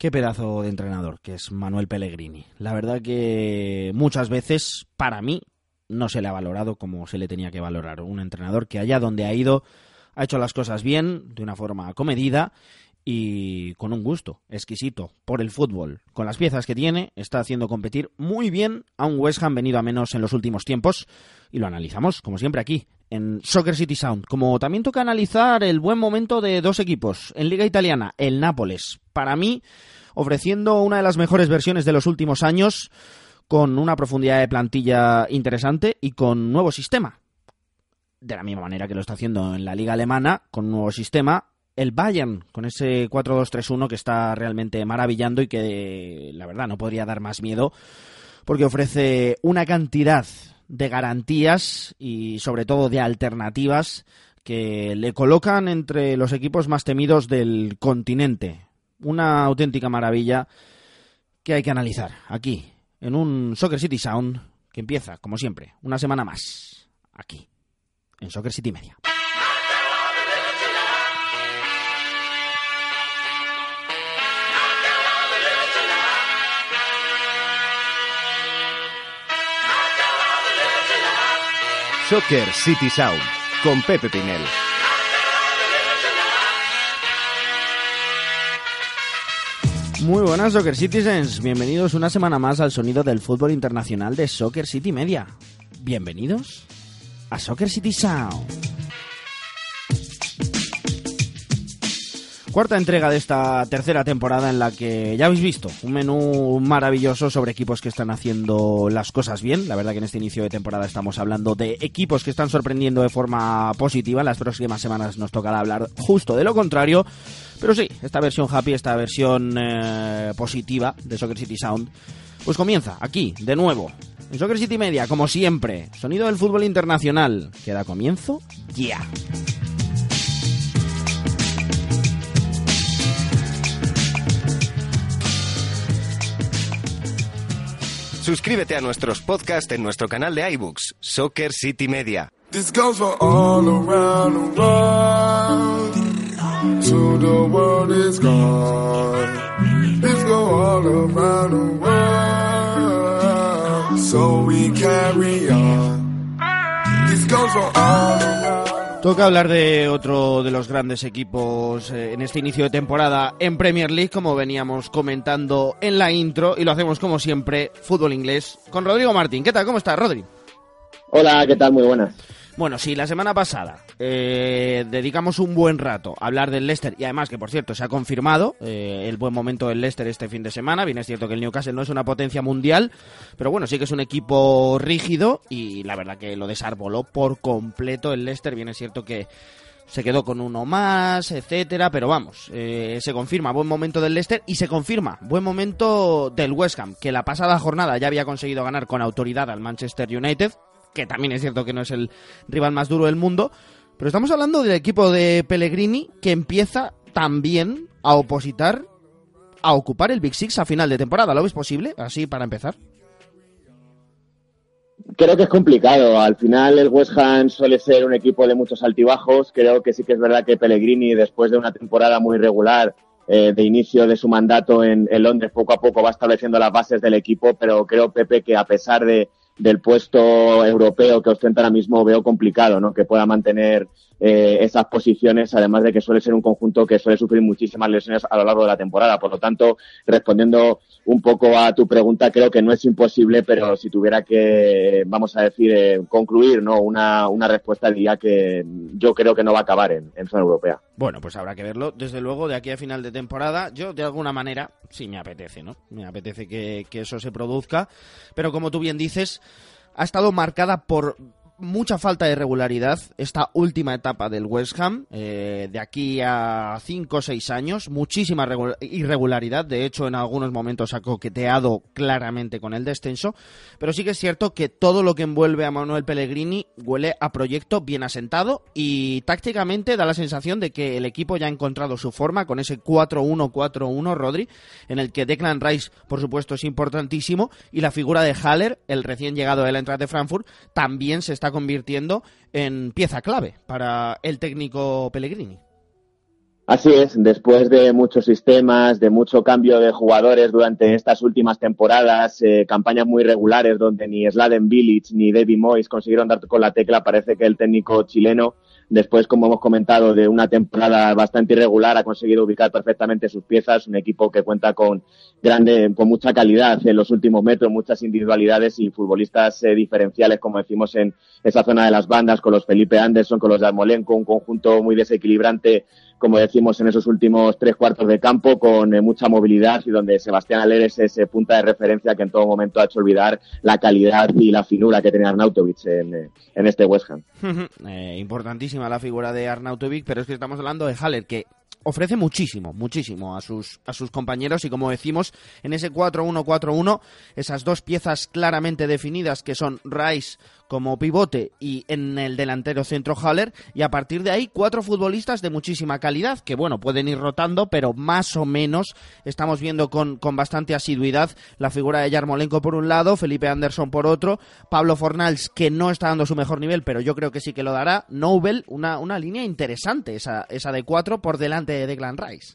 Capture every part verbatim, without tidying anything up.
Qué pedazo de entrenador que es Manuel Pellegrini. La verdad que muchas veces, para mí, no se le ha valorado como se le tenía que valorar. Un entrenador que allá donde ha ido ha hecho las cosas bien, de una forma comedida y con un gusto exquisito por el fútbol. Con las piezas que tiene, está haciendo competir muy bien a un West Ham venido a menos en los últimos tiempos. Y lo analizamos, como siempre, aquí, en Soccer City Sound. Como también toca analizar el buen momento de dos equipos en Liga Italiana, el Nápoles. Para mí, ofreciendo una de las mejores versiones de los últimos años, con una profundidad de plantilla interesante y con nuevo sistema. De la misma manera que lo está haciendo en la Liga Alemana, con un nuevo sistema, el Bayern, con ese cuatro dos tres uno que está realmente maravillando y que, la verdad, no podría dar más miedo, porque ofrece una cantidad de garantías y, sobre todo, de alternativas que le colocan entre los equipos más temidos del continente. Una auténtica maravilla que hay que analizar aquí, en un Soccer City Sound que empieza, como siempre, una semana más, aquí, en Soccer City Media. Soccer City Sound, con Pepe Pinel. Muy buenas Soccer Citizens, bienvenidos una semana más al sonido del fútbol internacional de Soccer City Media. Bienvenidos a Soccer City Sound. Cuarta entrega de esta tercera temporada en la que ya habéis visto un menú maravilloso sobre equipos que están haciendo las cosas bien. La verdad que en este inicio de temporada estamos hablando de equipos que están sorprendiendo de forma positiva. En las próximas semanas nos tocará hablar justo de lo contrario. Pero sí, esta versión happy, esta versión eh, positiva de Soccer City Sound, pues comienza aquí, de nuevo, en Soccer City Media, como siempre. Sonido del fútbol internacional, que da comienzo ya. Suscríbete a nuestros podcasts en nuestro canal de iBooks, Soccer City Media. This goes for all around the world. To the world is gone. This go all around the world. So we carry on. This goes for all around. Toca hablar de otro de los grandes equipos eh, en este inicio de temporada en Premier League, como veníamos comentando en la intro, y lo hacemos como siempre, fútbol inglés, con Rodrigo Martín. ¿Qué tal? ¿Cómo estás, Rodri? Hola, ¿qué tal? Muy buenas. Bueno, sí, la semana pasada eh, dedicamos un buen rato a hablar del Leicester, y además que, por cierto, se ha confirmado eh, el buen momento del Leicester este fin de semana. Bien, es cierto que el Newcastle no es una potencia mundial, pero bueno, sí que es un equipo rígido y la verdad que lo desarboló por completo el Leicester. Bien, es cierto que se quedó con uno más, etcétera, pero vamos, eh, se confirma buen momento del Leicester y se confirma buen momento del West Ham, que la pasada jornada ya había conseguido ganar con autoridad al Manchester United, que también es cierto que no es el rival más duro del mundo, pero estamos hablando del equipo de Pellegrini que empieza también a opositar, a ocupar el Big Six a final de temporada. ¿Lo ves posible? Así para empezar. Creo que es complicado. Al final el West Ham suele ser un equipo de muchos altibajos. Creo que sí que es verdad que Pellegrini, después de una temporada muy regular eh, de inicio de su mandato en, en Londres, poco a poco va estableciendo las bases del equipo, pero creo, Pepe, que a pesar de del puesto europeo que ostenta ahora mismo, veo complicado, ¿no?, que pueda mantener eh, esas posiciones, además de que suele ser un conjunto que suele sufrir muchísimas lesiones a lo largo de la temporada. Por lo tanto, respondiendo un poco a tu pregunta, creo que no es imposible, pero si tuviera que, vamos a decir, eh, concluir, ¿no?, una, una respuesta, diría que yo creo que no va a acabar en, en zona europea. Bueno, pues habrá que verlo. Desde luego, de aquí a final de temporada, yo de alguna manera sí me apetece, ¿no? Me apetece que, que eso se produzca, pero como tú bien dices, ha estado marcada por mucha falta de regularidad esta última etapa del West Ham, eh, de aquí a cinco o seis años, muchísima irregularidad. De hecho, en algunos momentos ha coqueteado claramente con el descenso, pero sí que es cierto que todo lo que envuelve a Manuel Pellegrini huele a proyecto bien asentado y tácticamente da la sensación de que el equipo ya ha encontrado su forma con ese cuatro uno cuatro uno, Rodri, en el que Declan Rice, por supuesto, es importantísimo, y la figura de Haller, el recién llegado de la Eintracht de Frankfurt, también se está convirtiendo en pieza clave para el técnico Pellegrini. Así es, después de muchos sistemas, de mucho cambio de jugadores durante estas últimas temporadas, eh, campañas muy regulares donde ni Sladen Bilic ni David Moyes consiguieron dar con la tecla, parece que el técnico chileno, después, como hemos comentado, de una temporada bastante irregular, ha conseguido ubicar perfectamente sus piezas, un equipo que cuenta con grande, con mucha calidad en los últimos metros, muchas individualidades y futbolistas eh, diferenciales, como decimos, en esa zona de las bandas, con los Felipe Anderson, con los Yarmolenko, un conjunto muy desequilibrante, como decimos, en esos últimos tres cuartos de campo, con eh, mucha movilidad y donde Sebastián Haller es ese punta de referencia que en todo momento ha hecho olvidar la calidad y la finura que tenía Arnautovic en, eh, en este West Ham. eh, importantísima la figura de Arnautovic, pero es que estamos hablando de Haller, que ofrece muchísimo, muchísimo a sus a sus compañeros y, como decimos, en ese cuatro uno cuatro uno, esas dos piezas claramente definidas que son Rice como pivote y en el delantero centro Haller, y a partir de ahí cuatro futbolistas de muchísima calidad que, bueno, pueden ir rotando, pero más o menos estamos viendo con, con bastante asiduidad la figura de Yarmolenko por un lado, Felipe Anderson por otro, Pablo Fornals, que no está dando su mejor nivel, pero yo creo que sí que lo dará, Nobel, una, una línea interesante esa, esa de cuatro por delante de Declan Rice.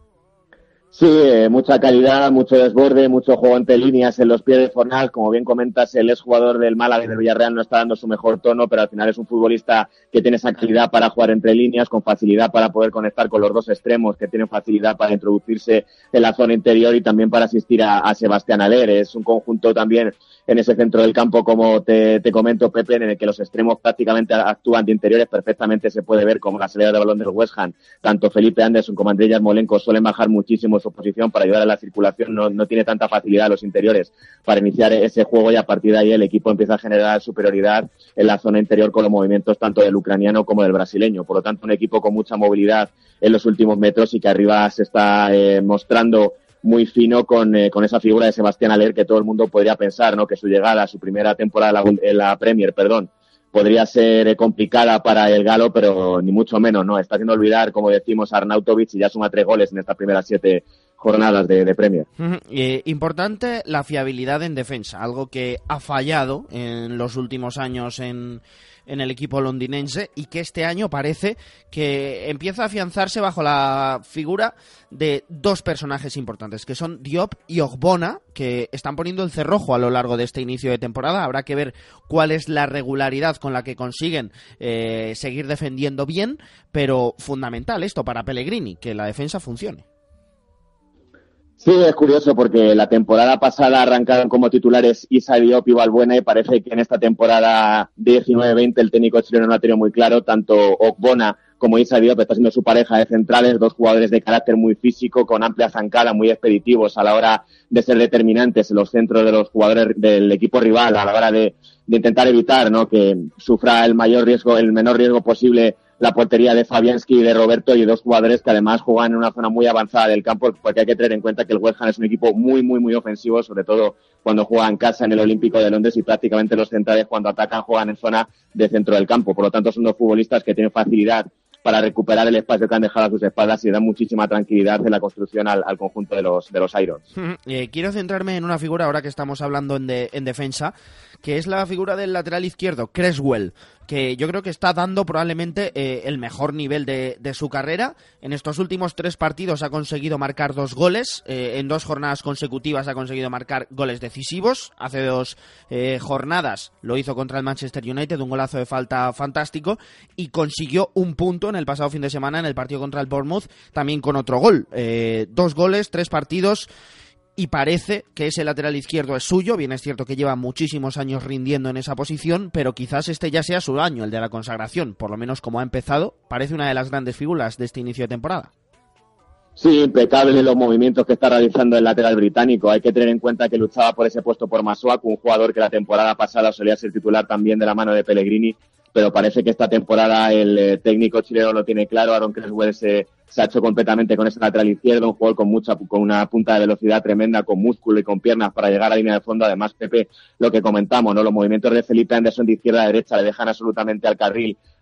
Sí, eh, mucha calidad, mucho desborde, mucho juego entre líneas en los pies de Fornals. Como bien comentas, el exjugador del Málaga y del Villarreal no está dando su mejor tono, pero al final es un futbolista que tiene esa calidad para jugar entre líneas, con facilidad para poder conectar con los dos extremos, que tiene facilidad para introducirse en la zona interior y también para asistir a, a Sebastián Haller. Es un conjunto también en ese centro del campo, como te, te comento, Pepe, en el que los extremos prácticamente actúan de interiores. Perfectamente se puede ver como la salida de balón del West Ham, tanto Felipe Anderson como Andrei Yarmolenko suelen bajar muchísimo su posición para ayudar a la circulación, no, no tiene tanta facilidad los interiores para iniciar ese juego, y a partir de ahí el equipo empieza a generar superioridad en la zona interior con los movimientos tanto del ucraniano como del brasileño. Por lo tanto, un equipo con mucha movilidad en los últimos metros y que arriba se está eh, mostrando muy fino con, eh, con esa figura de Sebastián Haller, que todo el mundo podría pensar, ¿no?, que su llegada, su primera temporada en la, en la Premier, perdón, podría ser eh, complicada para el galo, pero ni mucho menos, ¿no? Está haciendo olvidar, como decimos, a Arnautovic, y ya suma tres goles en estas primeras siete jornadas de, de Premier. Uh-huh. Eh, importante la fiabilidad en defensa, algo que ha fallado en los últimos años en, en el equipo londinense, y que este año parece que empieza a afianzarse bajo la figura de dos personajes importantes, que son Diop y Ogbonna, que están poniendo el cerrojo a lo largo de este inicio de temporada. Habrá que ver cuál es la regularidad con la que consiguen eh, seguir defendiendo bien, pero fundamental esto para Pellegrini, que la defensa funcione. Sí, es curioso porque la temporada pasada arrancaron como titulares Issa Diop y Valbuena, y parece que en esta temporada diecinueve veinte el técnico chileno no ha tenido muy claro. Tanto Ogbonna como Issa Diop está siendo su pareja de centrales, dos jugadores de carácter muy físico, con amplia zancada, muy expeditivos a la hora de ser determinantes en los centros de los jugadores del equipo rival, a la hora de, de intentar evitar, ¿no?, que sufra el mayor riesgo, el menor riesgo posible la portería de Fabianski y de Roberto, y dos jugadores que además juegan en una zona muy avanzada del campo, porque hay que tener en cuenta que el West Ham es un equipo muy, muy, muy ofensivo, sobre todo cuando juega en casa en el Olímpico de Londres, y prácticamente los centrales cuando atacan juegan en zona de centro del campo. Por lo tanto, son dos futbolistas que tienen facilidad para recuperar el espacio que han dejado a sus espaldas y dan muchísima tranquilidad en la construcción al, al conjunto de los de los Irons. Eh, quiero centrarme en una figura, ahora que estamos hablando en, de, en defensa, que es la figura del lateral izquierdo, Cresswell, que yo creo que está dando probablemente eh, el mejor nivel de, de su carrera. En estos últimos tres partidos ha conseguido marcar dos goles, eh, en dos jornadas consecutivas ha conseguido marcar goles decisivos. Hace dos eh, jornadas lo hizo contra el Manchester United, un golazo de falta fantástico, y consiguió un punto en el pasado fin de semana en el partido contra el Bournemouth, también con otro gol. Eh, dos goles, tres partidos, y parece que ese lateral izquierdo es suyo. Bien, es cierto que lleva muchísimos años rindiendo en esa posición, pero quizás este ya sea su año, el de la consagración. Por lo menos como ha empezado, parece una de las grandes figuras de este inicio de temporada. Sí, impecable los movimientos que está realizando el lateral británico. Hay que tener en cuenta que luchaba por ese puesto por Masuaku, un jugador que la temporada pasada solía ser titular también de la mano de Pellegrini, pero parece que esta temporada el eh, técnico chileno lo tiene claro. Aaron Cresswell se, se ha hecho completamente con ese lateral izquierdo, un jugador con mucha, con una punta de velocidad tremenda, con músculo y con piernas para llegar a la línea de fondo. Además, Pepe, lo que comentamos, ¿no?, los movimientos de Felipe Anderson de izquierda a derecha le dejan absolutamente al carril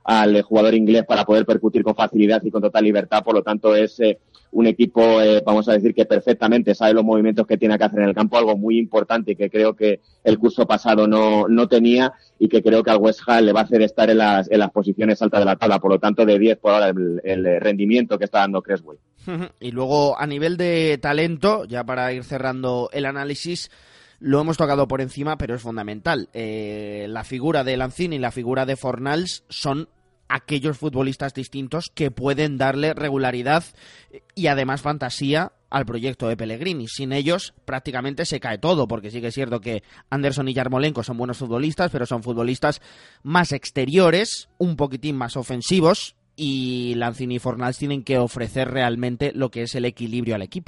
al jugador inglés para poder percutir con facilidad y con total libertad. Por lo tanto, es eh, un equipo, eh, vamos a decir, que perfectamente sabe los movimientos que tiene que hacer en el campo, algo muy importante y que creo que el curso pasado no, no tenía y que creo que al West Ham le va a hacer estar en las, en las posiciones altas de la tabla. Por lo tanto, de diez por ahora el, el rendimiento que está dando Cresswell. Y luego, a nivel de talento, ya para ir cerrando el análisis, lo hemos tocado por encima, pero es fundamental. Eh, la figura de Lanzini y la figura de Fornals son aquellos futbolistas distintos que pueden darle regularidad y además fantasía al proyecto de Pellegrini. Sin ellos prácticamente se cae todo, porque sí que es cierto que Anderson y Yarmolenko son buenos futbolistas, pero son futbolistas más exteriores, un poquitín más ofensivos, y Lanzini y Fornals tienen que ofrecer realmente lo que es el equilibrio al equipo.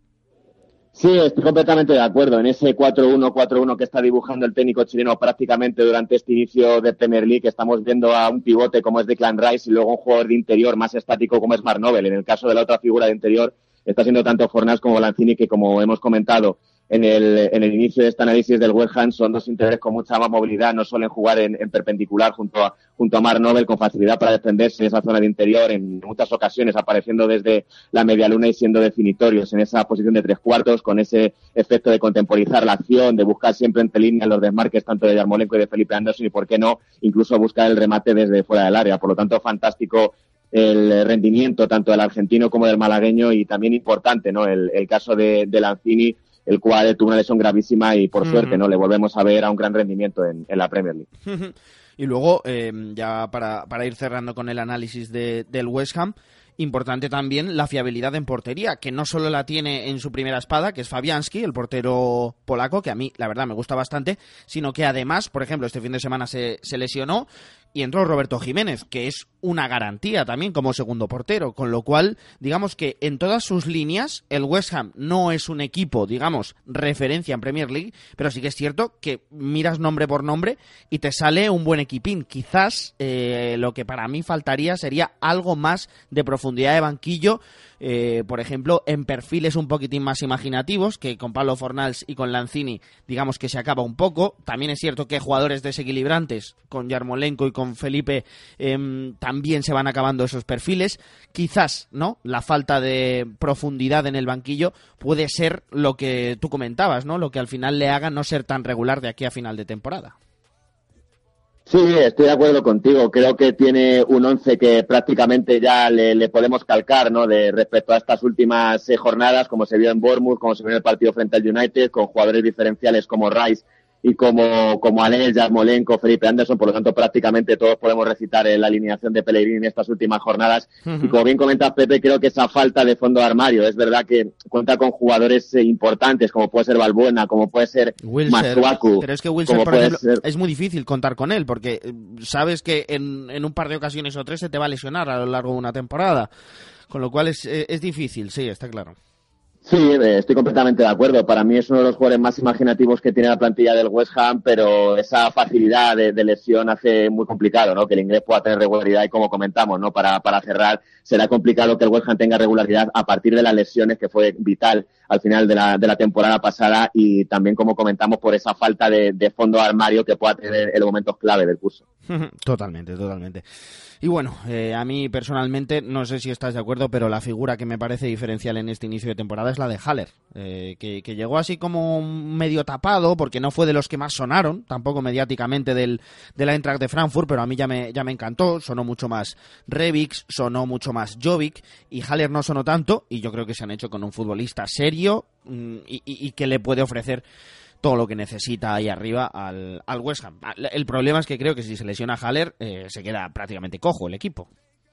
Sí, estoy completamente de acuerdo. En ese cuatro uno cuatro uno que está dibujando el técnico chileno prácticamente durante este inicio de Premier League, estamos viendo a un pivote como es Declan Rice y luego un jugador de interior más estático como es Mark Noble. En el caso de la otra figura de interior está siendo tanto Fornals como Lanzini, que como hemos comentado en el, en el inicio de este análisis del West Ham, son dos interiores con mucha más movilidad, no suelen jugar en, en perpendicular junto a, junto a Mark Noble, con facilidad para defenderse en esa zona de interior, en muchas ocasiones apareciendo desde la medialuna y siendo definitorios en esa posición de tres cuartos, con ese efecto de contemporizar la acción, de buscar siempre entre líneas los desmarques tanto de Yarmolenko y de Felipe Anderson, y por qué no, incluso buscar el remate desde fuera del área. Por lo tanto, fantástico el rendimiento tanto del argentino como del malagueño, y también importante, ¿no?, el, el caso de, de Lanzini, el cual tuvo una lesión gravísima y por uh-huh. suerte no le volvemos a ver a un gran rendimiento en, en la Premier League. Uh-huh. Y luego, eh, ya para, para ir cerrando con el análisis de, del West Ham, importante también la fiabilidad en portería, que no solo la tiene en su primera espada, que es Fabianski, el portero polaco, que a mí la verdad me gusta bastante, sino que además, por ejemplo, este fin de semana se, se lesionó y entró Roberto Jiménez, que es una garantía también como segundo portero, con lo cual, digamos que en todas sus líneas el West Ham no es un equipo, digamos, referencia en Premier League, pero sí que es cierto que miras nombre por nombre y te sale un buen equipín. Quizás eh, lo que para mí faltaría sería algo más de profundidad de banquillo, eh, por ejemplo, en perfiles un poquitín más imaginativos, que con Pablo Fornals y con Lanzini, digamos que se acaba un poco. También es cierto que jugadores desequilibrantes, con Yarmolenko y con Felipe, eh, también se van acabando esos perfiles. Quizás, ¿no?, la falta de profundidad en el banquillo puede ser lo que tú comentabas, ¿no?, lo que al final le haga no ser tan regular de aquí a final de temporada. Sí, estoy de acuerdo contigo. Creo que tiene un once que prácticamente ya le, le podemos calcar, ¿no?, de respecto a estas últimas eh, jornadas, como se vio en Bournemouth, como se vio en el partido frente al United, con jugadores diferenciales como Rice y como, como Anel, Yarmolenko, Felipe Anderson. Por lo tanto, prácticamente todos podemos recitar eh, la alineación de Pellegrini en estas últimas jornadas. Uh-huh. Y como bien comentas, Pepe, creo que esa falta de fondo de armario, es verdad que cuenta con jugadores eh, importantes, como puede ser Balbuena, como puede ser Masuaku. Pero es que Wilson, por ejemplo, ser... es muy difícil contar con él, porque sabes que en, en un par de ocasiones o tres se te va a lesionar a lo largo de una temporada. Con lo cual es, es difícil, sí, está claro. Sí, estoy completamente de acuerdo. Para mí es uno de los jugadores más imaginativos que tiene la plantilla del West Ham, pero esa facilidad de, de lesión hace muy complicado, ¿no?, que el inglés pueda tener regularidad, y como comentamos, ¿no?, para, para cerrar, será complicado que el West Ham tenga regularidad a partir de las lesiones, que fue vital al final de la, de la temporada pasada, y también, como comentamos, por esa falta de, de fondo de armario que pueda tener en los momentos clave del curso. Totalmente, totalmente. Y bueno, eh, a mí personalmente, no sé si estás de acuerdo, pero la figura que me parece diferencial en este inicio de temporada es la de Haller, eh, que, que llegó así como medio tapado, porque no fue de los que más sonaron, tampoco mediáticamente del, del Eintracht de Frankfurt, pero a mí ya me, ya me encantó. Sonó mucho más Rebic, sonó mucho más Jovic, y Haller no sonó tanto, y yo creo que se han hecho con un futbolista serio mmm, y, y, y que le puede ofrecer todo lo que necesita ahí arriba al, al West Ham. El problema es que creo que si se lesiona Haller, eh, se queda prácticamente cojo el equipo.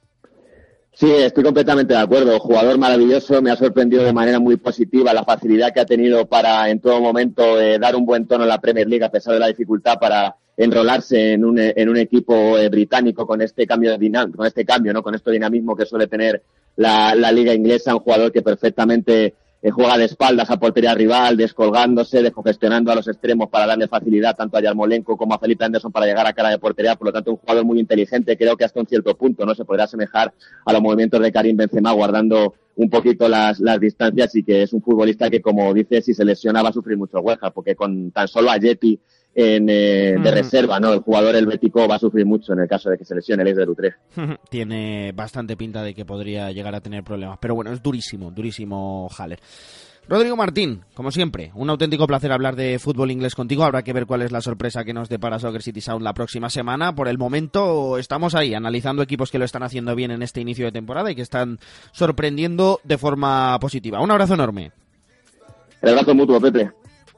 Sí, estoy completamente de acuerdo. Jugador maravilloso, me ha sorprendido de manera muy positiva la facilidad que ha tenido para en todo momento eh, dar un buen tono en la Premier League a pesar de la dificultad para enrolarse en un, en un equipo eh, británico con este cambio de dinam- con este cambio, ¿no?, con este dinamismo que suele tener la, la liga inglesa. Un jugador que perfectamente eh, juega de espaldas a portería rival, descolgándose, descongestionando a los extremos para darle facilidad tanto a Yarmolenko como a Felipe Anderson para llegar a cara de portería. Por lo tanto, un jugador muy inteligente. Creo que hasta un cierto punto no se podrá asemejar a los movimientos de Karim Benzema, guardando un poquito las, las distancias, y que es un futbolista que, como dice, si se lesiona va a sufrir mucho West Ham, porque con tan solo a Yeti en, eh, de reserva, ¿no? El jugador helvético va a sufrir mucho en el caso de que se lesione el ex del Utrecht. Tiene bastante pinta de que podría llegar a tener problemas, pero bueno, es durísimo, durísimo Haller. Rodrigo Martín, como siempre, un auténtico placer hablar de fútbol inglés contigo. Habrá que ver cuál es la sorpresa que nos depara Soccer City Sound la próxima semana. Por el momento estamos ahí, analizando equipos que lo están haciendo bien en este inicio de temporada y que están sorprendiendo de forma positiva. Un abrazo enorme. El abrazo mutuo, Pepe.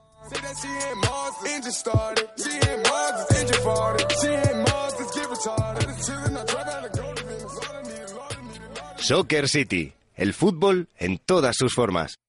Soccer City, el fútbol en todas sus formas.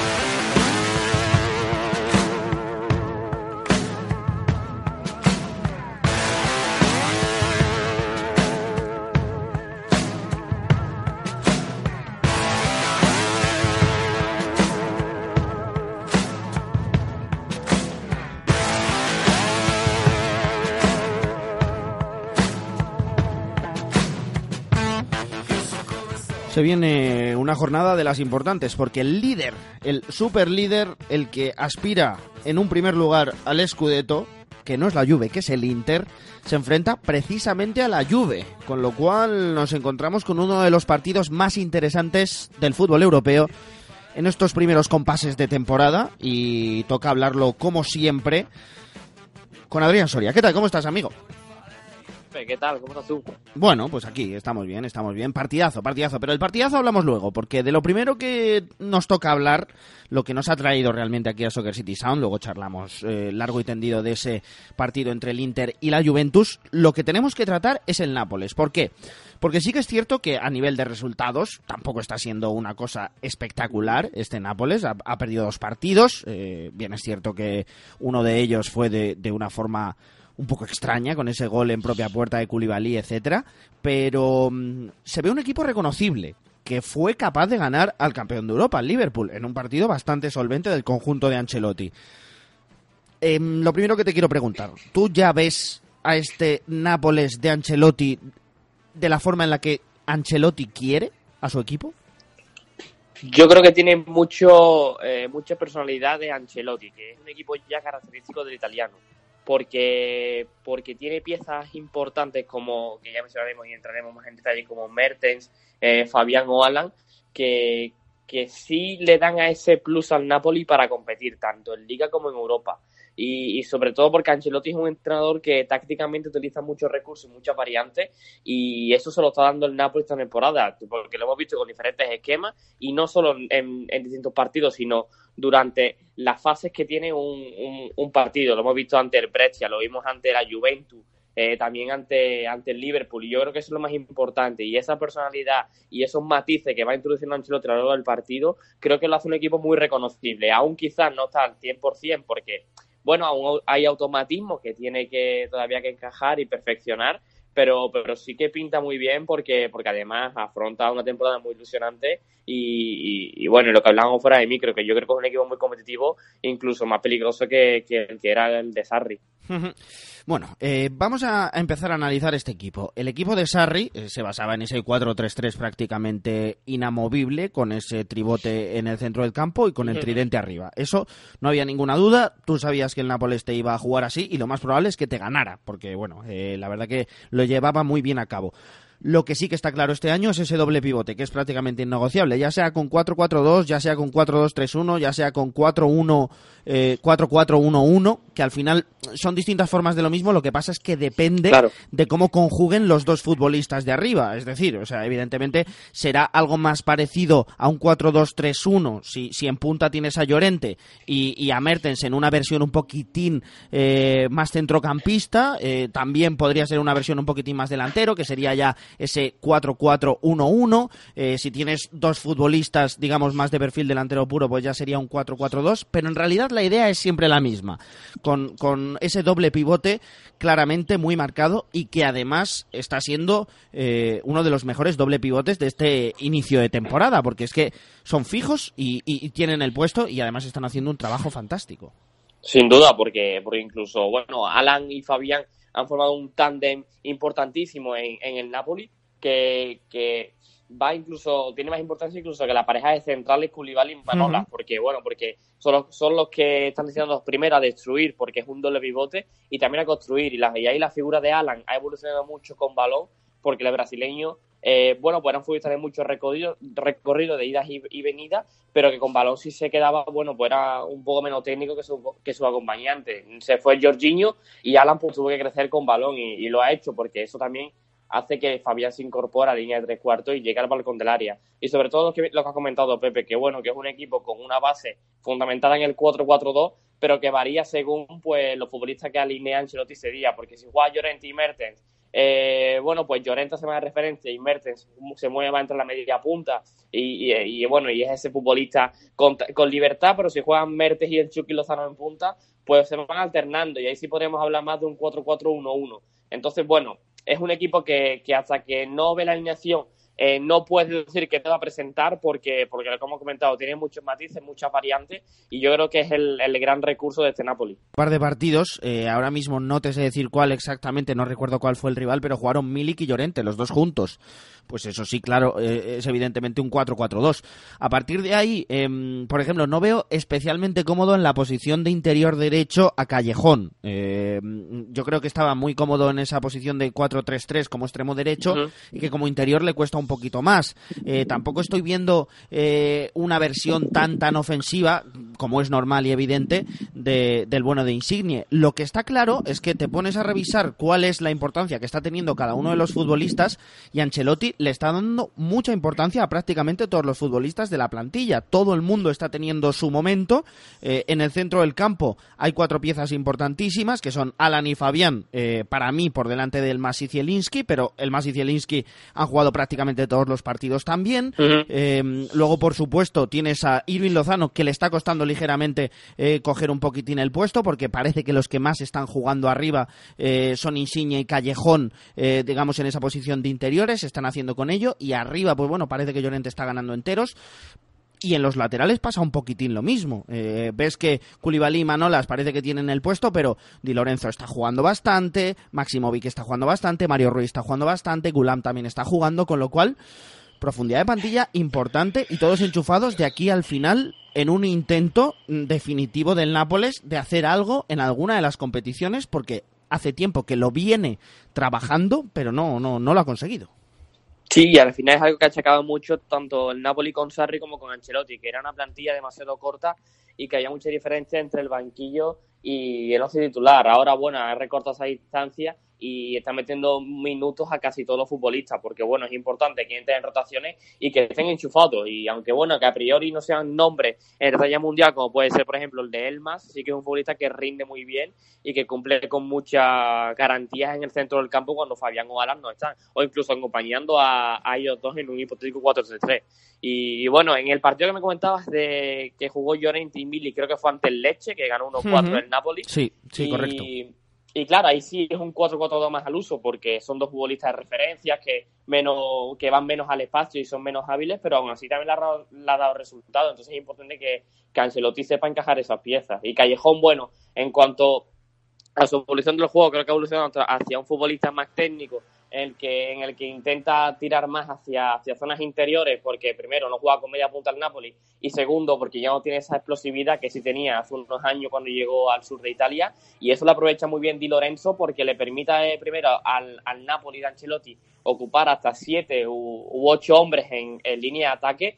Se viene una jornada de las importantes, porque el líder, el super líder, el que aspira en un primer lugar al Scudetto, que no es la Juve, que es el Inter, se enfrenta precisamente a la Juve, con lo cual nos encontramos con uno de los partidos más interesantes del fútbol europeo en estos primeros compases de temporada, y toca hablarlo como siempre con Adrián Soria. ¿Qué tal? ¿Cómo estás, amigo? ¿Qué tal? ¿Cómo estás tú? Bueno, pues aquí estamos bien, estamos bien. Partidazo, partidazo. Pero el partidazo hablamos luego, porque de lo primero que nos toca hablar, lo que nos ha traído realmente aquí a Soccer City Sound, luego charlamos eh, largo y tendido de ese partido entre el Inter y la Juventus, lo que tenemos que tratar es el Nápoles. ¿Por qué? Porque sí que es cierto que a nivel de resultados tampoco está siendo una cosa espectacular este Nápoles. Ha, ha perdido dos partidos. Eh, bien es cierto que uno de ellos fue de, de una forma un poco extraña, con ese gol en propia puerta de Koulibaly, etcétera, pero mmm, se ve un equipo reconocible, que fue capaz de ganar al campeón de Europa, al Liverpool, en un partido bastante solvente del conjunto de Ancelotti. Eh, lo primero que te quiero preguntar, ¿tú ya ves a este Nápoles de Ancelotti de la forma en la que Ancelotti quiere a su equipo? Yo creo que tiene mucho eh, mucha personalidad de Ancelotti, que es un equipo ya característico del italiano. Porque, porque tiene piezas importantes como, que ya mencionaremos y entraremos más en detalle, como Mertens, eh, Fabián o Alan, que, que sí le dan a ese plus al Napoli para competir, tanto en Liga como en Europa. Y, y sobre todo porque Ancelotti es un entrenador que tácticamente utiliza muchos recursos, muchas variantes, y eso se lo está dando el Napoli esta temporada, porque lo hemos visto con diferentes esquemas, y no solo en, en distintos partidos, sino durante las fases que tiene un, un, un partido. Lo hemos visto ante el Brescia, lo vimos ante la Juventus, eh, también ante, ante el Liverpool, y yo creo que eso es lo más importante, y esa personalidad y esos matices que va introduciendo Ancelotti a lo largo del partido, creo que lo hace un equipo muy reconocible. Aún quizás no está al cien por ciento, porque bueno, aún hay automatismos que tiene que todavía que encajar y perfeccionar, pero pero sí que pinta muy bien, porque porque además afronta una temporada muy ilusionante y, y, y bueno, lo que hablábamos fuera de micro, que yo creo que es un equipo muy competitivo, incluso más peligroso que, que el que era el de Sarri. Bueno, eh, vamos a empezar a analizar este equipo. El equipo de Sarri eh, se basaba en ese cuatro tres tres prácticamente inamovible, con ese tribote en el centro del campo y con el tridente arriba. Eso no había ninguna duda. Tú sabías que el Nápoles te iba a jugar así, y lo más probable es que te ganara, porque bueno, eh, la verdad que lo llevaba muy bien a cabo. Lo que sí que está claro este año es ese doble pivote, que es prácticamente innegociable, ya sea con cuatro cuatro dos, ya sea con cuatro dos tres uno, ya sea con cuatro uno, eh, cuatro cuatro uno uno, que al final son distintas formas de lo mismo. Lo que pasa es que depende claro. de cómo conjuguen los dos futbolistas de arriba. Es decir, o sea, evidentemente será algo más parecido a un cuatro dos tres uno si, si en punta tienes a Llorente y, y a Mertens en una versión un poquitín eh, más centrocampista. Eh, también podría ser una versión un poquitín más delantero, que sería ya ese cuatro cuatro uno uno. Eh, si tienes dos futbolistas, digamos, más de perfil delantero puro, pues ya sería un cuatro cuatro dos, pero en realidad la idea es siempre la misma, con, con ese doble pivote claramente muy marcado, y que además está siendo eh, uno de los mejores doble pivotes de este inicio de temporada, porque es que son fijos y, y, y tienen el puesto, y además están haciendo un trabajo fantástico. Sin duda, porque, porque incluso, bueno, Alan y Fabián han formado un tándem importantísimo en, en el Napoli, que, que va incluso, tiene más importancia incluso que la pareja de centrales Koulibaly y Manolas, uh-huh. porque bueno, porque son los, son los que están siendo los primeros a destruir, porque es un doble pivote, y también a construir, y, la, y ahí la figura de Alan ha evolucionado mucho con balón, porque el brasileño, eh, bueno, pues era un futbolista de mucho recorrido, recorrido de idas y, y venidas, pero que con balón sí se quedaba, bueno, pues era un poco menos técnico que su, que su acompañante. Se fue el Jorginho y Alan pues tuvo que crecer con balón, y, y lo ha hecho, porque eso también hace que Fabián se incorpore a la línea de tres cuartos y llegue al balcón del área. Y sobre todo lo que, lo que ha comentado Pepe, que bueno, que es un equipo con una base fundamentada en el cuatro cuatro dos, pero que varía según pues los futbolistas que alinea Ancelotti ese día, porque si juega Llorente y Mertens, eh, bueno, pues Llorente hace más de referencia y Mertens se mueve más entre la media punta, y, y, y bueno, y es ese futbolista con, con libertad, pero si juegan Mertens y el Chucky Lozano en punta, pues se van alternando, y ahí sí podemos hablar más de un cuatro cuatro uno uno. Entonces, bueno, es un equipo que, que hasta que no ve la alineación eh, no puedes decir que te va a presentar, porque, porque como he comentado, tiene muchos matices, muchas variantes, y yo creo que es el, el gran recurso de este Napoli. Un par de partidos, eh, ahora mismo no te sé decir cuál exactamente, no recuerdo cuál fue el rival, pero jugaron Milik y Llorente, los dos juntos. Pues eso sí, claro, eh, es evidentemente un cuatro cuatro dos. A partir de ahí, eh, por ejemplo, no veo especialmente cómodo en la posición de interior derecho a Callejón. Eh, yo creo que estaba muy cómodo en esa posición de cuatro tres tres como extremo derecho, uh-huh. y que como interior le cuesta un poquito más. Eh, tampoco estoy viendo eh, una versión tan tan ofensiva, como es normal y evidente, de, del bueno de Insigne. Lo que está claro es que te pones a revisar cuál es la importancia que está teniendo cada uno de los futbolistas, y Ancelotti le está dando mucha importancia a prácticamente todos los futbolistas de la plantilla. Todo el mundo está teniendo su momento. Eh, en el centro del campo hay cuatro piezas importantísimas, que son Alan y Fabián, eh, para mí por delante del Mas y Zielinski, pero el Mas y Zielinski han jugado prácticamente todos los partidos también. Uh-huh. Eh, luego, por supuesto, tienes a Irving Lozano, que le está costando ligeramente eh, coger un poquitín el puesto, porque parece que los que más están jugando arriba eh, son Insigne y Callejón, eh, digamos, en esa posición de interiores, están haciendo con ello, y arriba, pues bueno, parece que Llorente está ganando enteros. Y en los laterales pasa un poquitín lo mismo. Eh, ves que Koulibaly y Manolas parece que tienen el puesto, pero Di Lorenzo está jugando bastante, Maximovic está jugando bastante, Mario Ruiz está jugando bastante, Gulam también está jugando, con lo cual, profundidad de plantilla importante, y todos enchufados de aquí al final en un intento definitivo del Nápoles de hacer algo en alguna de las competiciones, porque hace tiempo que lo viene trabajando, pero no, no, no lo ha conseguido. Sí, y al final es algo que ha achacado mucho tanto el Napoli con Sarri como con Ancelotti, que era una plantilla demasiado corta y que había mucha diferencia entre el banquillo y el once titular. Ahora, bueno, ha recortado esa distancia y está metiendo minutos a casi todos los futbolistas, porque, bueno, es importante que entren en rotaciones y que estén enchufados. Y aunque, bueno, que a priori no sean nombres en talla mundial, como puede ser, por ejemplo, el de Elmas, sí que es un futbolista que rinde muy bien y que cumple con muchas garantías en el centro del campo cuando Fabián o Alan no están, o incluso acompañando a, a ellos dos en un hipotético cuatro tres tres. Y, y bueno, en el partido que me comentabas de que jugó Llorente y Milik, creo que fue ante el Lecce, que ganó uno cuatro uh-huh. el Napoli. Sí, sí, y, correcto. Y claro, ahí sí es un cuatro cuatro dos más al uso, porque son dos futbolistas de referencia que menos que van menos al espacio y son menos hábiles, pero aún así también le ha, le ha dado resultado. Entonces es importante que, que Ancelotti sepa encajar esas piezas. Y Callejón, bueno, en cuanto a su evolución del juego, creo que ha evolucionado hacia un futbolista más técnico, en el que, en el que intenta tirar más hacia, hacia zonas interiores, porque primero no juega con media punta al Napoli, y segundo porque ya no tiene esa explosividad que sí tenía hace unos años cuando llegó al sur de Italia, y eso lo aprovecha muy bien Di Lorenzo, porque le permite eh, primero al, al Napoli de Ancelotti ocupar hasta siete u, u ocho hombres en, en línea de ataque,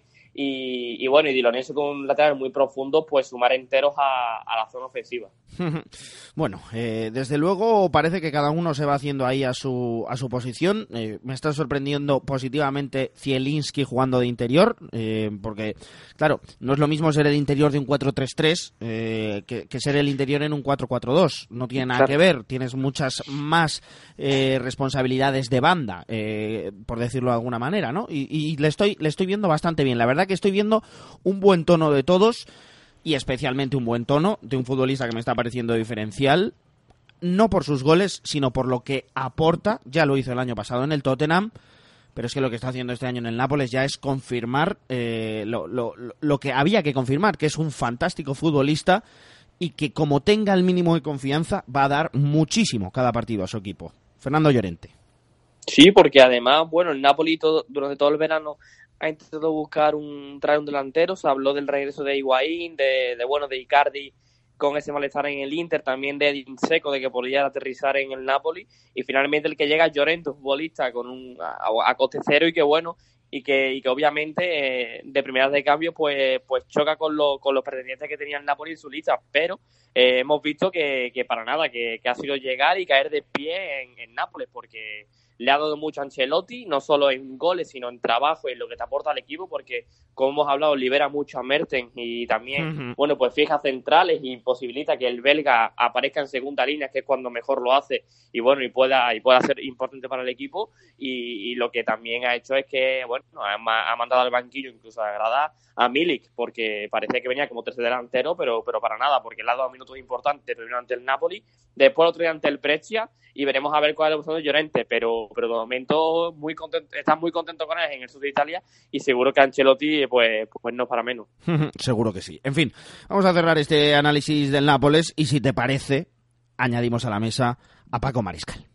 y, y bueno, y Di Lorenzo con un lateral muy profundo, pues sumar enteros a, a la zona ofensiva. Bueno, eh, desde luego parece que cada uno se va haciendo ahí a su a su posición. Eh, me está sorprendiendo positivamente Zielinski jugando de interior, eh, porque, claro, no es lo mismo ser el interior de un cuatro tres tres eh, que, que ser el interior en un cuatro cuatro dos. No tiene nada claro. que ver, tienes muchas más eh, responsabilidades de banda, eh, por decirlo de alguna manera, ¿no? Y, y le estoy le estoy viendo bastante bien. La verdad que estoy viendo un buen tono de todos, y especialmente un buen tono de un futbolista que me está pareciendo diferencial, no por sus goles, sino por lo que aporta. Ya lo hizo el año pasado en el Tottenham, pero es que lo que está haciendo este año en el Nápoles ya es confirmar eh, lo, lo, lo que había que confirmar, que es un fantástico futbolista y que, como tenga el mínimo de confianza, va a dar muchísimo cada partido a su equipo. Fernando Llorente. Sí, porque además, bueno, el Napoli todo, durante todo el verano ha intentado buscar un traer un delantero. Se habló del regreso de Higuaín, de, de bueno, de Icardi con ese malestar en el Inter, también de Edin Dzeko, de que podría aterrizar en el Napoli, y finalmente el que llega es Llorente, un futbolista con un a, a coste cero y que bueno, y que, y que obviamente eh, de primeras de cambio pues pues choca con, lo, con los pretendientes que tenía el Napoli en su lista, pero eh, hemos visto que, que para nada, que, que ha sido llegar y caer de pie en, en Nápoles, porque le ha dado mucho a Ancelotti, no solo en goles, sino en trabajo y en lo que te aporta al equipo, porque, como hemos hablado, libera mucho a Mertens y también, uh-huh. bueno, pues fija centrales y posibilita que el belga aparezca en segunda línea, que es cuando mejor lo hace, y bueno, y pueda, y pueda ser importante para el equipo. Y, y lo que también ha hecho es que, bueno, ha, ha mandado al banquillo incluso a agradar a Milik, porque parece que venía como tercer delantero, pero, pero para nada, porque le ha dado minutos importantes, primero ante el Napoli, después otro día ante el Brescia, y veremos a ver cuál es la opción de Llorente, pero, pero de momento muy contento, están muy contentos con él en el sur de Italia, y seguro que Ancelotti pues, pues no para menos. Seguro que sí. En fin, vamos a cerrar este análisis del Nápoles, y si te parece, añadimos a la mesa a Paco Mariscal.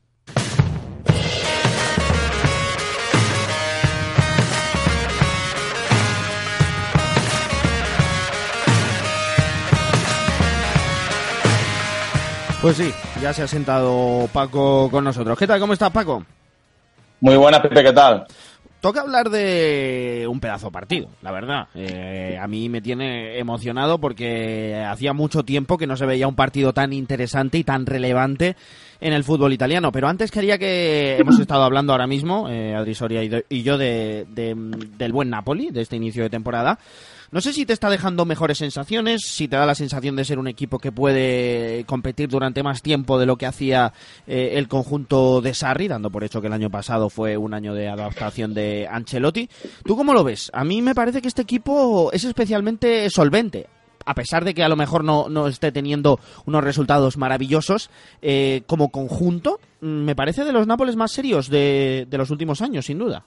Pues sí, ya se ha sentado Paco con nosotros. ¿Qué tal? ¿Cómo estás, Paco? Muy buena, Pepe, ¿qué tal? Toca hablar de un pedazo partido, la verdad. Eh, a mí me tiene emocionado porque hacía mucho tiempo que no se veía un partido tan interesante y tan relevante en el fútbol italiano. Pero antes quería que hemos estado hablando ahora mismo, eh, Adri Soria y, de, y yo, de, de, del buen Napoli, de este inicio de temporada. No sé si te está dejando mejores sensaciones, si te da la sensación de ser un equipo que puede competir durante más tiempo de lo que hacía eh, el conjunto de Sarri, dando por hecho que el año pasado fue un año de adaptación de Ancelotti. ¿Tú cómo lo ves? A mí me parece que este equipo es especialmente solvente. A pesar de que a lo mejor no, no esté teniendo unos resultados maravillosos, eh, como conjunto, me parece de los Nápoles más serios de, de los últimos años, sin duda.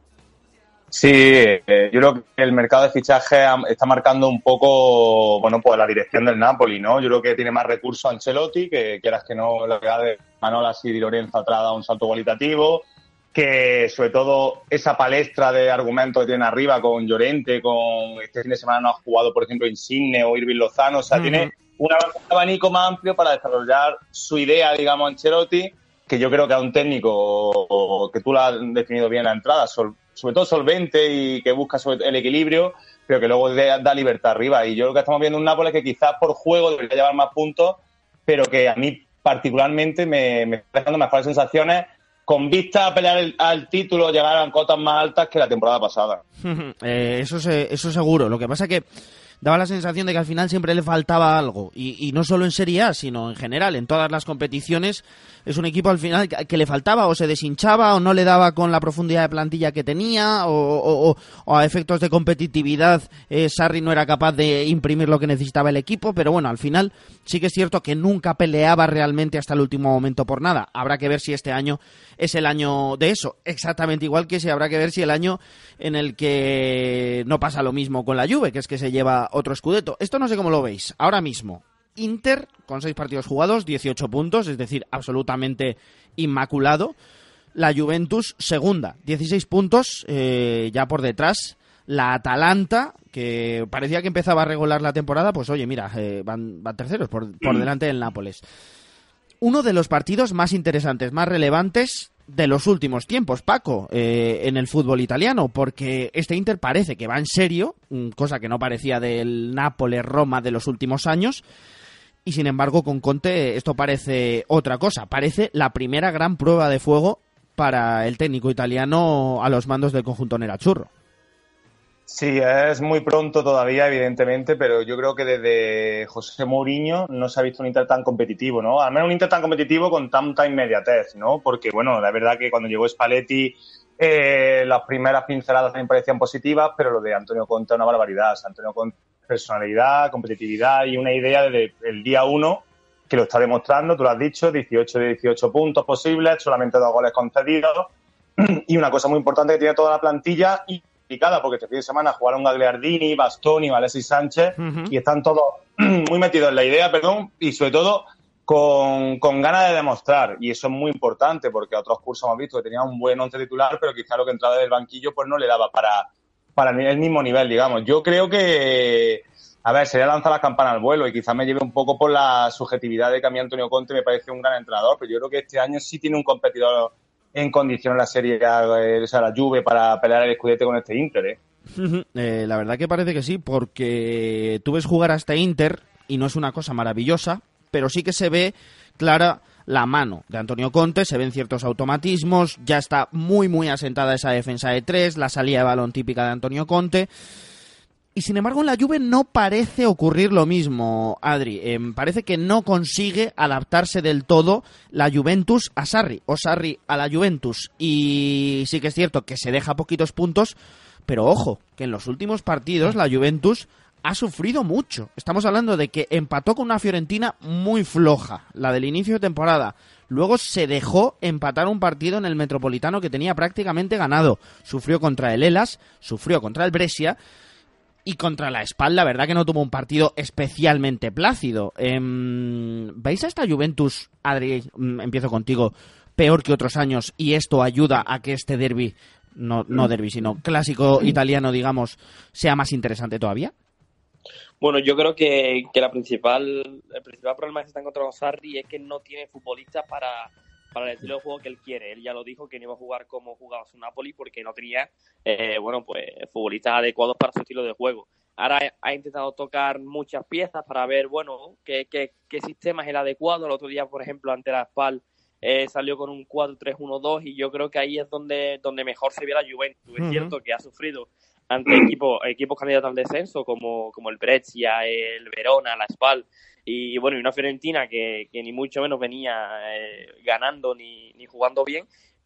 Sí, eh, yo creo que el mercado de fichaje está marcando un poco, bueno, pues la dirección del Napoli, ¿no? Yo creo que tiene más recursos Ancelotti, que quieras que no, la verdad de Manolas y Di Lorenzo atrás da un salto cualitativo, que sobre todo esa palestra de argumentos que tiene arriba con Llorente, con este fin de semana no ha jugado, por ejemplo, Insigne o Irving Lozano, o sea, uh-huh. tiene un abanico más amplio para desarrollar su idea, digamos, Ancelotti, que yo creo que a un técnico que tú lo has definido bien en la entrada, sol, sobre todo solvente y que busca el equilibrio, pero que luego da libertad arriba. Y yo creo que estamos viendo un Nápoles que quizás por juego debería llevar más puntos, pero que a mí particularmente me, me está dejando mejores sensaciones con vista a pelear el, al título, llegar a cotas más altas que la temporada pasada. eh, eso, se, eso seguro. Lo que pasa es que daba la sensación de que al final siempre le faltaba algo, y, y no solo en Serie A, sino en general, en todas las competiciones. Es un equipo al final que le faltaba, o se deshinchaba, o no le daba con la profundidad de plantilla que tenía, o, o, o a efectos de competitividad eh, Sarri no era capaz de imprimir lo que necesitaba el equipo. Pero bueno, al final sí que es cierto que nunca peleaba realmente hasta el último momento por nada. Habrá que ver si este año es el año de eso, exactamente igual que si habrá que ver si el año en el que no pasa lo mismo con la Juve, que es que se lleva otro Scudetto. Esto no sé cómo lo veis. Ahora mismo, Inter, con seis partidos jugados, dieciocho puntos, es decir, absolutamente inmaculado. La Juventus, segunda, dieciséis puntos, eh, ya por detrás. La Atalanta, que parecía que empezaba a regular la temporada, pues oye, mira, eh, van, van terceros por, por delante del Nápoles. Uno de los partidos más interesantes, más relevantes de los últimos tiempos, Paco, eh, en el fútbol italiano, porque este Inter parece que va en serio, cosa que no parecía del Nápoles-Roma de los últimos años, y sin embargo con Conte esto parece otra cosa, parece la primera gran prueba de fuego para el técnico italiano a los mandos del conjunto nerazzurro. Sí, es muy pronto todavía, evidentemente, pero yo creo que desde José Mourinho no se ha visto un Inter tan competitivo, ¿no? Al menos un Inter tan competitivo con tanta inmediatez, ¿no? Porque, bueno, la verdad que cuando llegó Spalletti, eh, las primeras pinceladas también parecían positivas, pero lo de Antonio Conte es una barbaridad. O sea, Antonio Conte, personalidad, competitividad y una idea desde el día uno que lo está demostrando, tú lo has dicho, dieciocho de dieciocho puntos posibles, solamente dos goles concedidos, y una cosa muy importante que tiene toda la plantilla y porque este fin de semana jugaron Gagliardini, Bastoni, Alexis Sánchez, uh-huh. y están todos muy metidos en la idea, perdón, y sobre todo con, con ganas de demostrar, y eso es muy importante porque a otros cursos hemos visto que tenía un buen once titular, pero quizá lo que entraba del banquillo pues no le daba para, para el mismo nivel, digamos. Yo creo que, a ver, sería lanzar las campanas al vuelo y quizá me lleve un poco por la subjetividad de que a mí Antonio Conte me parece un gran entrenador, pero yo creo que este año sí tiene un competidor en condición en la Serie A, o sea, la Juve, para pelear el escudete con este Inter, ¿eh? eh, la verdad que parece que sí, porque tú ves jugar a este Inter y no es una cosa maravillosa, pero sí que se ve clara la mano de Antonio Conte, se ven ciertos automatismos, ya está muy muy asentada esa defensa de tres, la salida de balón típica de Antonio Conte. Y sin embargo en la Juve no parece ocurrir lo mismo, Adri. Eh, parece que no consigue adaptarse del todo la Juventus a Sarri, o Sarri a la Juventus. Y sí que es cierto que se deja poquitos puntos, pero ojo, que en los últimos partidos la Juventus ha sufrido mucho. Estamos hablando de que empató con una Fiorentina muy floja, la del inicio de temporada. Luego se dejó empatar un partido en el Metropolitano que tenía prácticamente ganado. Sufrió contra el Hellas, sufrió contra el Brescia. Y contra la Spal, la verdad que no tuvo un partido especialmente plácido. Eh, ¿Veis a esta Juventus, Adri, empiezo contigo, peor que otros años y esto ayuda a que este derbi, no, no derbi, sino clásico italiano, digamos, sea más interesante todavía? Bueno, yo creo que, que la principal, el principal problema que se está encontrando Sarri es que no tiene futbolistas para... para el estilo de juego que él quiere. Él ya lo dijo que no iba a jugar como jugaba su Napoli porque no tenía, eh, bueno, pues futbolistas adecuados para su estilo de juego. Ahora ha intentado tocar muchas piezas para ver, bueno, qué, qué, qué sistema es el adecuado. El otro día, por ejemplo, ante la Spal eh, salió con un cuatro tres uno dos y yo creo que ahí es donde, donde mejor se ve la Juventus. Uh-huh. Es cierto que ha sufrido ante equipos, equipos candidatos al descenso como, como el Brescia, el Verona, la Spal. Y bueno, y una Fiorentina que, que ni mucho menos venía eh, ganando ni, ni jugando bien,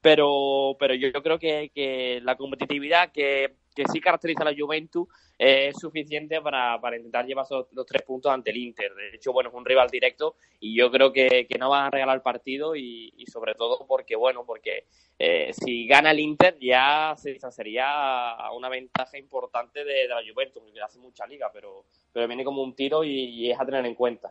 pero pero yo, yo creo que, que la competitividad que, que sí caracteriza a la Juventus eh, es suficiente para, para intentar llevar esos, los tres puntos ante el Inter. De hecho, bueno, es un rival directo y yo creo que, que no van a regalar el partido y, y sobre todo porque, bueno, porque eh, si gana el Inter ya se distanciaría a una ventaja importante de, de la Juventus, que hace mucha liga, pero, pero viene como un tiro y, y es a tener en cuenta.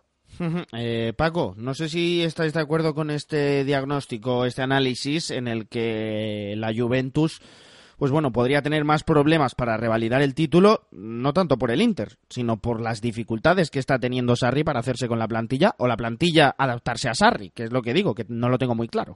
Eh, Paco, no sé si estáis de acuerdo con este diagnóstico, este análisis en el que la Juventus, pues bueno, podría tener más problemas para revalidar el título, no tanto por el Inter, sino por las dificultades que está teniendo Sarri para hacerse con la plantilla, o la plantilla adaptarse a Sarri, que es lo que digo, que no lo tengo muy claro.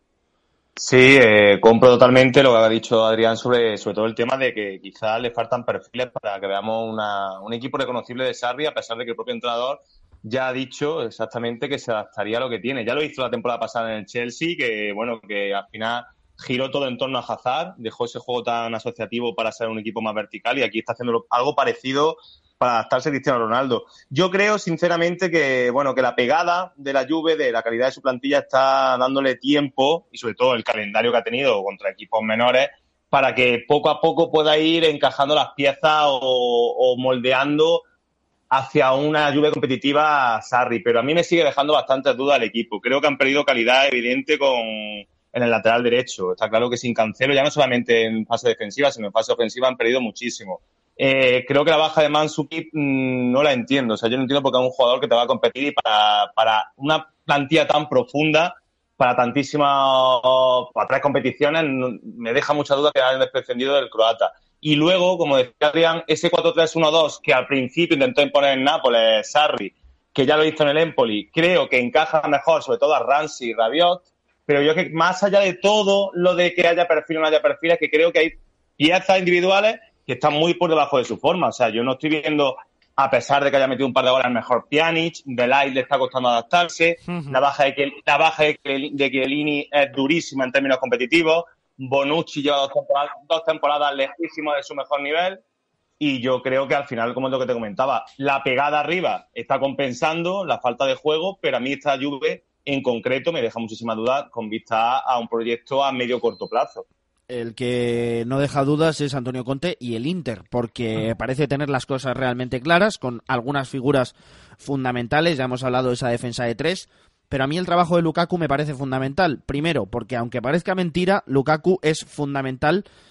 Sí, eh, compro totalmente lo que ha dicho Adrián sobre, sobre todo el tema de que quizás le faltan perfiles para que veamos una, un equipo reconocible de Sarri, a pesar de que el propio entrenador ya ha dicho exactamente que se adaptaría a lo que tiene. Ya lo hizo la temporada pasada en el Chelsea, que bueno, que al final giró todo en torno a Hazard, dejó ese juego tan asociativo para ser un equipo más vertical y aquí está haciendo algo parecido para adaptarse a Cristiano Ronaldo. Yo creo, sinceramente, que bueno, que la pegada de la Juve, de la calidad de su plantilla, está dándole tiempo, y sobre todo el calendario que ha tenido contra equipos menores, para que poco a poco pueda ir encajando las piezas o, o moldeando hacia una Juve competitiva a Sarri. Pero a mí me sigue dejando bastantes dudas el equipo. Creo que han perdido calidad evidente con en el lateral derecho. Está claro que sin Cancelo, ya no solamente en fase defensiva, sino en fase ofensiva han perdido muchísimo. Eh, creo que la baja de Mandzukic mmm, no la entiendo. O sea, yo no entiendo por qué es un jugador que te va a competir y para, para una plantilla tan profunda, para tantísimas, para tres competiciones, me deja mucha duda que hayan desprendido del croata. Y luego, como decía Adrián, ese cuatro tres uno dos que al principio intentó imponer en Nápoles Sarri, que ya lo hizo en el Empoli, creo que encaja mejor, sobre todo a Ramsey y Rabiot, pero yo que más allá de todo lo de que haya perfil o no haya perfil, es que creo que hay piezas individuales que están muy por debajo de su forma. O sea, yo no estoy viendo, a pesar de que haya metido un par de goles, al mejor Pjanic, Delay le está costando adaptarse, uh-huh. la baja de, que, la baja de, de Chiellini es durísima en términos competitivos, Bonucci lleva dos temporadas, dos temporadas lejísimos de su mejor nivel y yo creo que al final, como es lo que te comentaba, la pegada arriba está compensando la falta de juego, pero a mí esta Juve en concreto me deja muchísimas dudas con vista a un proyecto a medio corto plazo. El que no deja dudas es Antonio Conte y el Inter, porque parece tener las cosas realmente claras, con algunas figuras fundamentales. Ya hemos hablado de esa defensa de tres, pero a mí el trabajo de Lukaku me parece fundamental. Primero, porque aunque parezca mentira, Lukaku es fundamental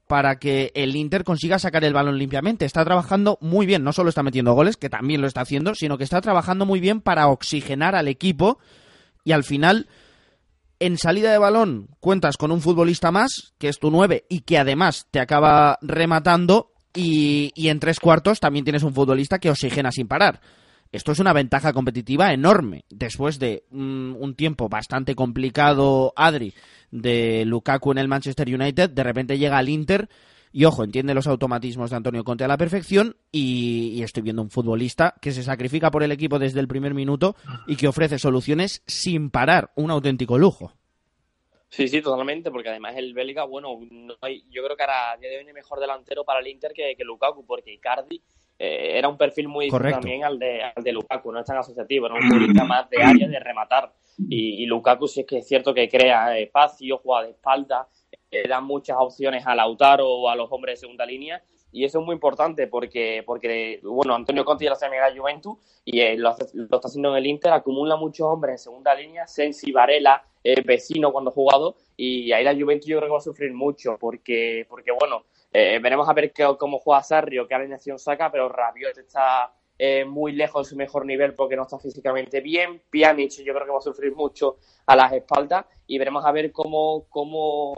para que el Inter consiga sacar el balón limpiamente. Está trabajando muy bien, no solo está metiendo goles, que también lo está haciendo, sino que está trabajando muy bien para oxigenar al equipo y al final, en salida de balón, cuentas con un futbolista más, que es tu nueve, y que además te acaba rematando, y, y en tres cuartos también tienes un futbolista que oxigena sin parar. Esto es una ventaja competitiva enorme. Después de un, un tiempo bastante complicado, Adri, de Lukaku en el Manchester United, de repente llega al Inter y, ojo, entiende los automatismos de Antonio Conte a la perfección y, y estoy viendo un futbolista que se sacrifica por el equipo desde el primer minuto y que ofrece soluciones sin parar. Un auténtico lujo. Sí, sí, totalmente, porque además el belga, bueno, no hay, yo creo que ahora a día de hoy no hay mejor delantero para el Inter que, que Lukaku, porque Icardi eh, era un perfil muy distinto también al de, al de Lukaku, no es tan asociativo, era un futbolista más de área, de rematar, y, y Lukaku sí es que es cierto que crea espacio, juega de espalda, eh, da muchas opciones a Lautaro o a los hombres de segunda línea, y eso es muy importante porque, porque bueno, Antonio Conte ya lo hace en la Juventus y eh, lo, hace, lo está haciendo en el Inter, acumula muchos hombres en segunda línea, Sensi, Varela, eh, Vecino cuando ha jugado, y ahí la Juventus yo creo que va a sufrir mucho porque, porque bueno, eh, veremos a ver qué, cómo juega Sarri o qué alineación saca, pero Rabiot está eh, muy lejos de su mejor nivel porque no está físicamente bien. Pjanic yo creo que va a sufrir mucho a las espaldas y veremos a ver cómo, cómo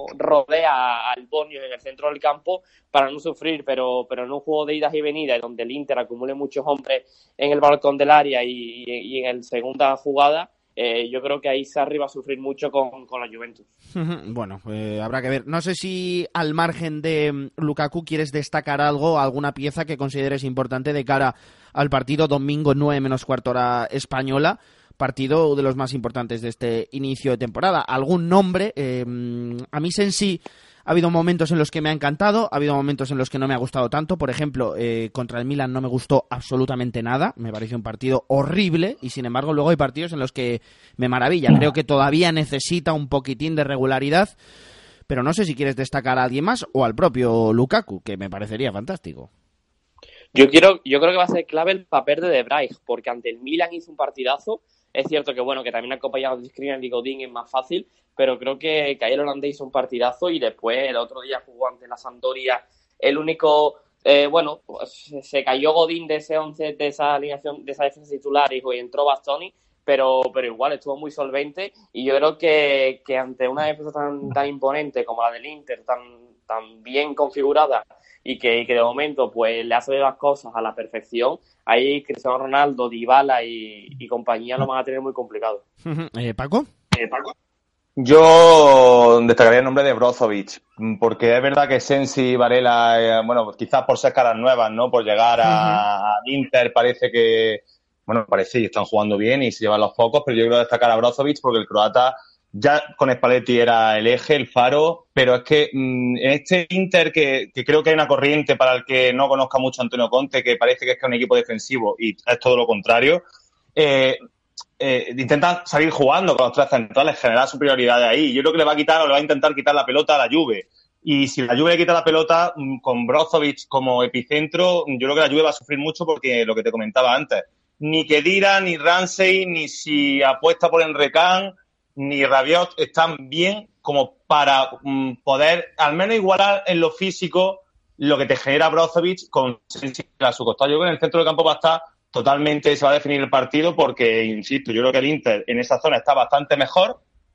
rodea al Bonio en el centro del campo para no sufrir, pero, pero en un juego de idas y venidas donde el Inter acumule muchos hombres en el balcón del área y, y, y en la segunda jugada, Eh, yo creo que ahí Sarri va a sufrir mucho con, con la Juventus. Bueno, eh, habrá que ver. No sé si al margen de Lukaku quieres destacar algo, alguna pieza que consideres importante de cara al partido domingo nueve menos cuarto hora española, partido de los más importantes de este inicio de temporada. ¿Algún nombre? Eh, a mí Sensi ha habido momentos en los que me ha encantado, ha habido momentos en los que no me ha gustado tanto. Por ejemplo, eh, contra el Milan no me gustó absolutamente nada, me pareció un partido horrible y sin embargo luego hay partidos en los que me maravilla. Creo que todavía necesita un poquitín de regularidad, pero no sé si quieres destacar a alguien más o al propio Lukaku, que me parecería fantástico. Yo quiero, yo creo que va a ser clave el papel de De Vrij, porque ante el Milan hizo un partidazo. Es cierto que bueno, que también acompañado de Skriniar y Godín es más fácil, pero creo que, que ahí el holandés hizo un partidazo y después el otro día jugó ante la Sampdoria. El único, eh, bueno, pues, se cayó Godín de ese once, de esa alineación, de esa defensa titular y, y entró Bastoni, pero, pero igual estuvo muy solvente y yo creo que, que ante una defensa tan, tan imponente como la del Inter, tan, tan bien configurada y que, y que de momento pues le hace las cosas a la perfección, ahí Cristiano Ronaldo, Dybala y, y compañía lo van a tener muy complicado. ¿Eh, Paco? Eh, Paco. Yo destacaría el nombre de Brozovic, porque es verdad que Sensi y Varela, eh, bueno, quizás por ser caras nuevas, ¿no? Por llegar a, a Inter parece que, bueno, parece que están jugando bien y se llevan los focos, pero yo quiero destacar a Brozovic porque el croata ya con Spalletti era el eje, el faro, pero es que mmm, en este Inter que, que creo que hay una corriente para el que no conozca mucho a Antonio Conte, que parece que es que es un equipo defensivo y es todo lo contrario, eh, eh, intentan salir jugando con los tres centrales, generar superioridad ahí. Yo creo que le va a quitar o le va a intentar quitar la pelota a la Juve. Y si la Juve le quita la pelota con Brozovic como epicentro, yo creo que la Juve va a sufrir mucho porque lo que te comentaba antes, ni Khedira, ni Ramsey, ni si apuesta por Emre Can, ni Rabiot están bien como para um, poder al menos igualar en lo físico lo que te genera Brozovic con Sensi a su costado. Yo creo que en el centro del campo va a estar totalmente, se va a definir el partido porque, insisto, yo creo que el Inter en esa zona está bastante mejor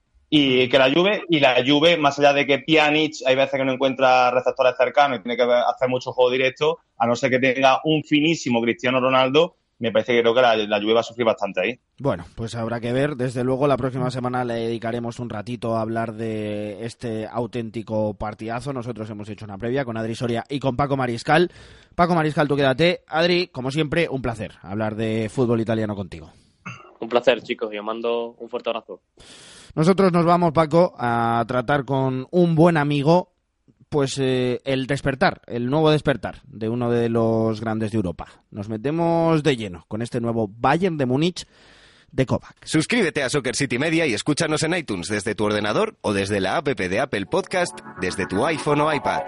y que la Juve, y la Juve, más allá de que Pjanic hay veces que no encuentra receptores cercanos y tiene que hacer mucho juego directo, a no ser que tenga un finísimo Cristiano Ronaldo, me parece que creo que la, la Juve va a sufrir bastante ahí. Bueno, pues habrá que ver. Desde luego la próxima semana le dedicaremos un ratito a hablar de este auténtico partidazo. Nosotros hemos hecho una previa con Adri Soria y con Paco Mariscal. Paco Mariscal, tú quédate. Adri, como siempre, un placer hablar de fútbol italiano contigo. Un placer, chicos, y os mando un fuerte abrazo. Nosotros nos vamos, Paco, a tratar con un buen amigo, pues eh, el despertar, el nuevo despertar de uno de los grandes de Europa. Nos metemos de lleno con este nuevo Bayern de Múnich de Kovac. Suscríbete a Soccer City Media y escúchanos en iTunes desde tu ordenador o desde la app de Apple Podcast desde tu iPhone o iPad.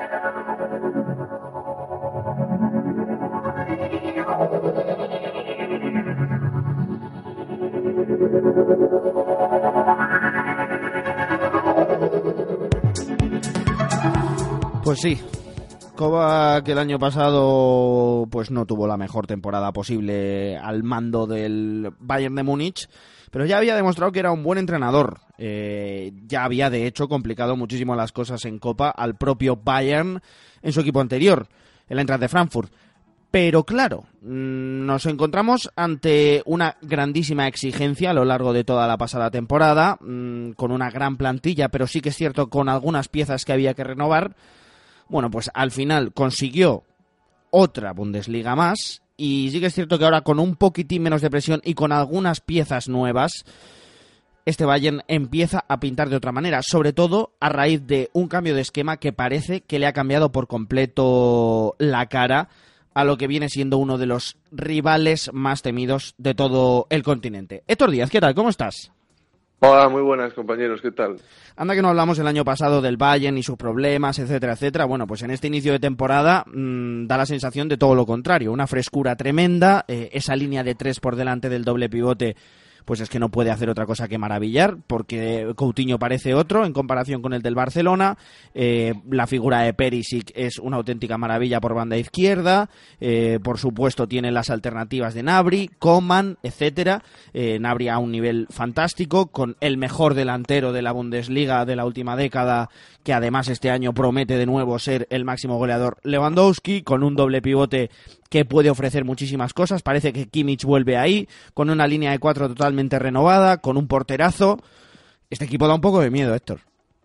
Pues sí, Kovac el año pasado pues no tuvo la mejor temporada posible al mando del Bayern de Múnich, pero ya había demostrado que era un buen entrenador. Eh, ya había de hecho complicado muchísimo las cosas en Copa al propio Bayern en su equipo anterior, el Eintracht de Frankfurt. Pero claro, nos encontramos ante una grandísima exigencia a lo largo de toda la pasada temporada, con una gran plantilla, pero sí que es cierto con algunas piezas que había que renovar. Bueno, pues al final consiguió otra Bundesliga más, y sí que es cierto que ahora con un poquitín menos de presión y con algunas piezas nuevas, este Bayern empieza a pintar de otra manera, sobre todo a raíz de un cambio de esquema que parece que le ha cambiado por completo la cara a lo que viene siendo uno de los rivales más temidos de todo el continente. Héctor Díaz, ¿qué tal? ¿Cómo estás? Hola, muy buenas compañeros, ¿qué tal? Anda que no hablamos el año pasado del Bayern y sus problemas, etcétera, etcétera. Bueno, pues en este inicio de temporada mmm, da la sensación de todo lo contrario, una frescura tremenda, eh, esa línea de tres por delante del doble pivote, pues es que no puede hacer otra cosa que maravillar, porque Coutinho parece otro en comparación con el del Barcelona. Eh, la figura de Perisic es una auténtica maravilla por banda izquierda. Eh, por supuesto tiene las alternativas de Gnabry, Coman, etcétera. Eh, Gnabry a un nivel fantástico, con el mejor delantero de la Bundesliga de la última década, que además este año promete de nuevo ser el máximo goleador, Lewandowski, con un doble pivote que puede ofrecer muchísimas cosas. Parece que Kimmich vuelve ahí, con una línea de cuatro totalmente renovada, con un porterazo. Este equipo da un poco de miedo, Héctor.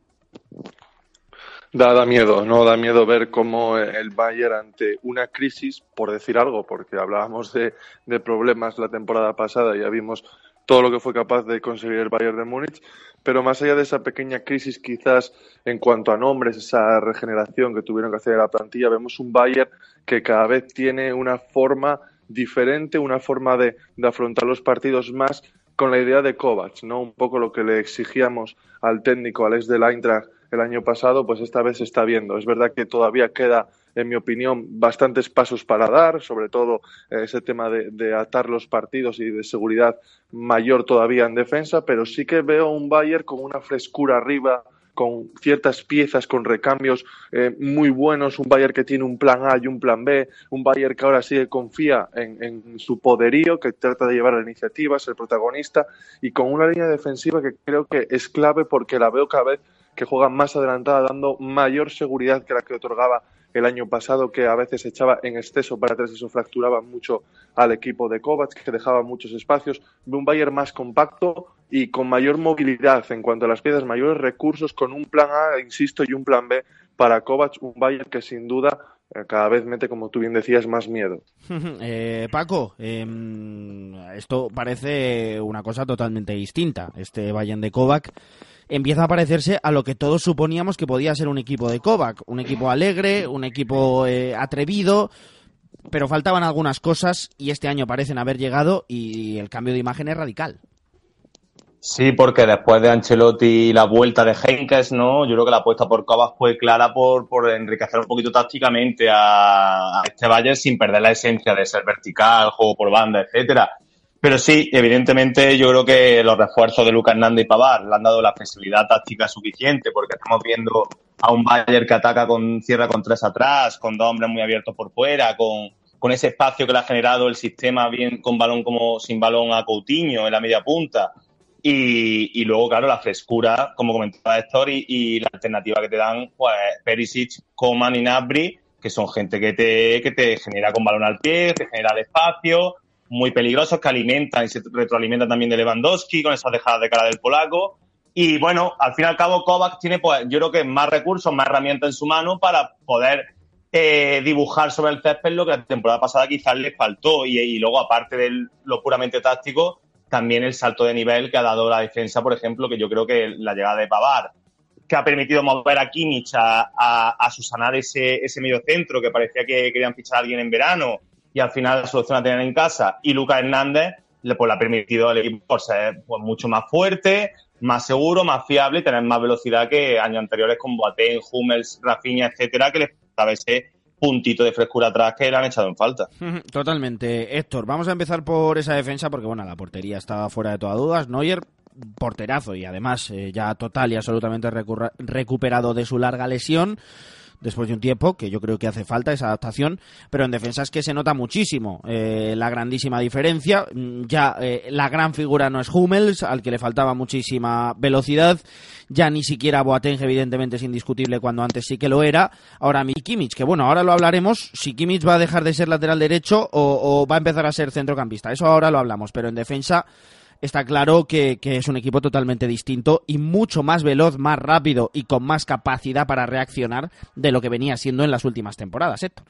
Da, da miedo, ¿no? Da miedo ver cómo el Bayern, ante una crisis, por decir algo, porque hablábamos de, de problemas la temporada pasada, ya vimos todo lo que fue capaz de conseguir el Bayern de Múnich, pero más allá de esa pequeña crisis quizás en cuanto a nombres, esa regeneración que tuvieron que hacer en la plantilla, vemos un Bayern que cada vez tiene una forma diferente, una forma de, de afrontar los partidos más con la idea de Kovac, ¿no? Un poco lo que le exigíamos al técnico, al ex del Eintracht el año pasado, pues esta vez se está viendo. Es verdad que todavía queda, en mi opinión, bastantes pasos para dar, sobre todo eh, ese tema de, de atar los partidos y de seguridad mayor todavía en defensa, pero sí que veo un Bayern con una frescura arriba, con ciertas piezas, con recambios eh, muy buenos, un Bayern que tiene un plan A y un plan B, un Bayern que ahora sí que confía en, en su poderío, que trata de llevar la iniciativa, ser protagonista, y con una línea defensiva que creo que es clave porque la veo cada vez que juega más adelantada, dando mayor seguridad que la que otorgaba el año pasado, que a veces echaba en exceso para atrás, eso fracturaba mucho al equipo de Kovac, que dejaba muchos espacios. Veo un Bayern más compacto y con mayor movilidad en cuanto a las piezas, mayores recursos, con un plan A, insisto, y un plan B para Kovac, un Bayern que sin duda eh, cada vez mete, como tú bien decías, más miedo. eh, Paco, eh, esto parece una cosa totalmente distinta. Este Bayern de Kovac empieza a parecerse a lo que todos suponíamos que podía ser un equipo de Kovac, un equipo alegre, un equipo eh, atrevido, pero faltaban algunas cosas y este año parecen haber llegado y el cambio de imagen es radical. Sí, porque después de Ancelotti y la vuelta de Heynckes, ¿no? Yo creo que la apuesta por Kovac fue clara por, por enriquecer un poquito tácticamente a, a este Bayern sin perder la esencia de ser vertical, juego por banda, etcétera. Pero sí, evidentemente yo creo que los refuerzos de Lucas Hernández y Pavard le han dado la flexibilidad táctica suficiente, porque estamos viendo a un Bayern que ataca con cierra con tres atrás, con dos hombres muy abiertos por fuera, con, con ese espacio que le ha generado el sistema bien con balón como sin balón a Coutinho en la media punta. Y, y luego, claro, la frescura, como comentaba Héctor, y, y la alternativa que te dan, pues, Perisic, Coman y Gnabry, que son gente que te, que te genera con balón al pie, te genera el espacio, muy peligrosos, que alimentan y se retroalimentan también de Lewandowski, con esas dejadas de cara del polaco. Y bueno, al fin y al cabo, Kovac tiene, pues, yo creo que más recursos, más herramientas en su mano para poder eh, dibujar sobre el césped lo que la temporada pasada quizás le faltó. Y, y luego, aparte de lo puramente táctico, también el salto de nivel que ha dado la defensa, por ejemplo, que yo creo que la llegada de Pavard, que ha permitido mover a Kimmich a, a, a susanar ese, ese medio centro que parecía que querían fichar a alguien en verano y al final la solución la tenían en casa, y Lucas Hernández le, pues, le ha permitido al equipo ser, pues, mucho más fuerte, más seguro, más fiable y tener más velocidad que años anteriores con Boateng, Hummels, Rafinha, etcétera, que les faltaba ese puntito de frescura atrás que le han echado en falta. Totalmente. Héctor, vamos a empezar por esa defensa porque, bueno, la portería estaba fuera de todas dudas. Neuer, porterazo y además eh, ya total y absolutamente recurra- recuperado de su larga lesión. después de un tiempo, que yo creo que hace falta esa adaptación, pero en defensa es que se nota muchísimo eh, la grandísima diferencia. Ya eh, la gran figura no es Hummels, al que le faltaba muchísima velocidad, ya ni siquiera Boateng, evidentemente es indiscutible cuando antes sí que lo era. Ahora mi Kimmich, que bueno, ahora lo hablaremos, si Kimmich va a dejar de ser lateral derecho o, o va a empezar a ser centrocampista, eso ahora lo hablamos, pero en defensa está claro que, que es un equipo totalmente distinto y mucho más veloz, más rápido y con más capacidad para reaccionar de lo que venía siendo en las últimas temporadas, Héctor.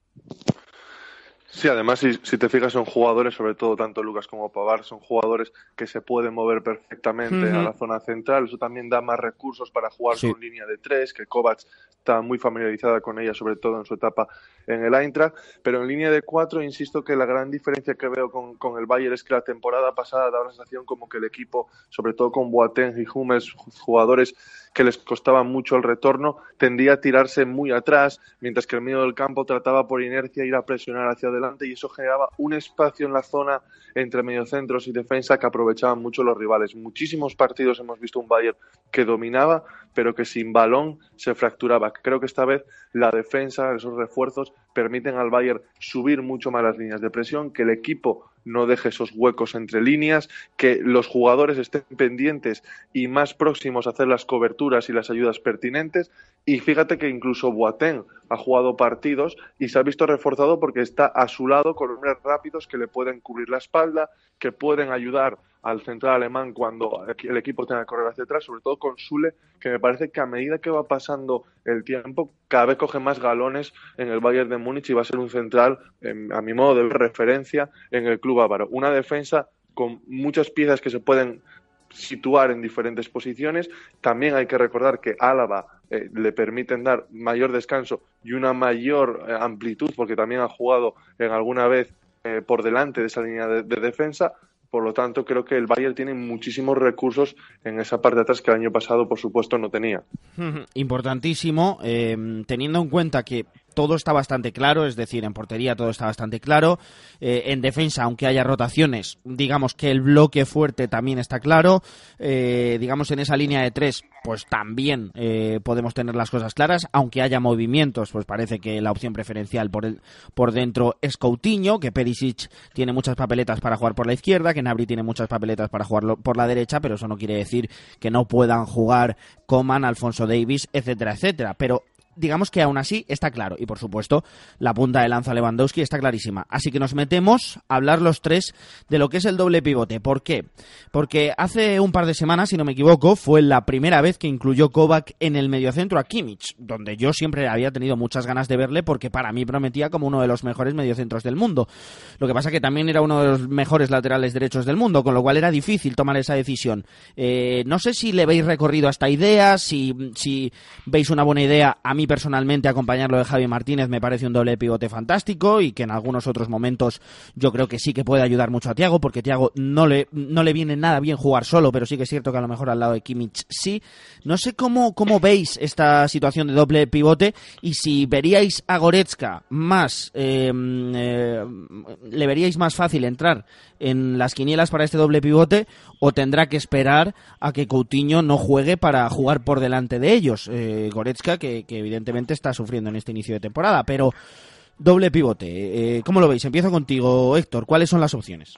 Sí, además, si, si te fijas, son jugadores, sobre todo tanto Lucas como Pavard, son jugadores que se pueden mover perfectamente uh-huh. a la zona central. Eso también da más recursos para jugar sí. con línea de tres, que Kovac está muy familiarizada con ella, sobre todo en su etapa en el Eintracht. Pero en línea de cuatro, insisto que la gran diferencia que veo con, con el Bayern es que la temporada pasada daba la sensación como que el equipo, sobre todo con Boateng y Hummels, jugadores que les costaba mucho el retorno, tendía a tirarse muy atrás, mientras que el medio del campo trataba por inercia ir a presionar hacia adelante, y eso generaba un espacio en la zona entre mediocentros y defensa que aprovechaban mucho los rivales. Muchísimos partidos hemos visto un Bayern que dominaba, pero que sin balón se fracturaba. Creo que esta vez la defensa, esos refuerzos, permiten al Bayern subir mucho más las líneas de presión, que el equipo no deje esos huecos entre líneas, que los jugadores estén pendientes y más próximos a hacer las coberturas y las ayudas pertinentes. Y fíjate que incluso Boateng ha jugado partidos y se ha visto reforzado porque está a su lado con hombres rápidos que le pueden cubrir la espalda, que pueden ayudar al central alemán cuando el equipo tenga que correr hacia atrás, sobre todo con Süle, que me parece que a medida que va pasando el tiempo, cada vez coge más galones en el Bayern de Múnich y va a ser un central, en, a mi modo de referencia, en el club bávaro. Una defensa con muchas piezas que se pueden situar en diferentes posiciones. También hay que recordar que Álava eh, le permiten dar mayor descanso y una mayor eh, amplitud, porque también ha jugado en alguna vez eh, por delante de esa línea de, de defensa. Por lo tanto, creo que el Bayern tiene muchísimos recursos en esa parte de atrás que el año pasado, por supuesto, no tenía. Importantísimo, eh, teniendo en cuenta que todo está bastante claro, es decir, en portería todo está bastante claro, eh, en defensa, aunque haya rotaciones, digamos que el bloque fuerte también está claro, eh, digamos en esa línea de tres, pues también eh, podemos tener las cosas claras, aunque haya movimientos, pues parece que la opción preferencial por el por dentro es Coutinho, que Perisic tiene muchas papeletas para jugar por la izquierda, que Gnabry tiene muchas papeletas para jugar por la derecha, pero eso no quiere decir que no puedan jugar Coman, Alphonso Davies, etcétera, etcétera, pero digamos que aún así está claro. Y por supuesto, la punta de lanza Lewandowski está clarísima. Así que nos metemos a hablar los tres de lo que es el doble pivote. ¿Por qué? Porque hace un par de semanas, si no me equivoco, fue la primera vez que incluyó Kovac en el mediocentro a Kimmich, donde yo siempre había tenido muchas ganas de verle porque para mí prometía como uno de los mejores mediocentros del mundo. Lo que pasa que también era uno de los mejores laterales derechos del mundo, con lo cual era difícil tomar esa decisión. Eh, no sé si le veis recorrido a esta idea, si, si veis una buena idea. A mí personalmente acompañarlo de Javi Martínez me parece un doble pivote fantástico y que en algunos otros momentos yo creo que sí que puede ayudar mucho a Thiago, porque Thiago no le, no le viene nada bien jugar solo, pero sí que es cierto que a lo mejor al lado de Kimmich sí. No sé cómo, cómo veis esta situación de doble pivote y si veríais a Goretzka más, eh, eh, le veríais más fácil entrar en las quinielas para este doble pivote o tendrá que esperar a que Coutinho no juegue para jugar por delante de ellos. Eh, Goretzka que, que evidentemente evidentemente está sufriendo en este inicio de temporada, pero doble pivote, eh, ¿cómo lo veis? Empiezo contigo, Héctor, ¿cuáles son las opciones?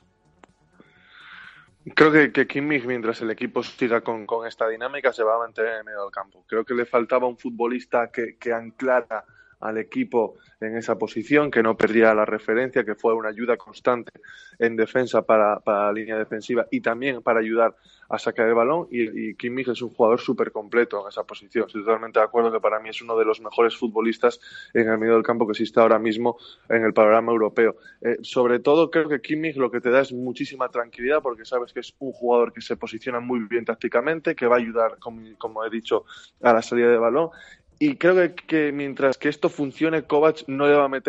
Creo que, que Kimmich, mientras el equipo siga con, con esta dinámica, se va a mantener en medio del campo. Creo que le faltaba un futbolista que, que anclara al equipo en esa posición, que no perdiera la referencia, que fue una ayuda constante en defensa para, para la línea defensiva y también para ayudar a sacar el balón, y, y Kimmich es un jugador súper completo en esa posición. Estoy totalmente de acuerdo que para mí es uno de los mejores futbolistas en el medio del campo que existe ahora mismo en el panorama europeo. Eh, sobre todo creo que Kimmich lo que te da es muchísima tranquilidad, porque sabes que es un jugador que se posiciona muy bien tácticamente, que va a ayudar, como, como he dicho, a la salida de balón. Y creo que, que mientras que esto funcione, Kovac no le va a meter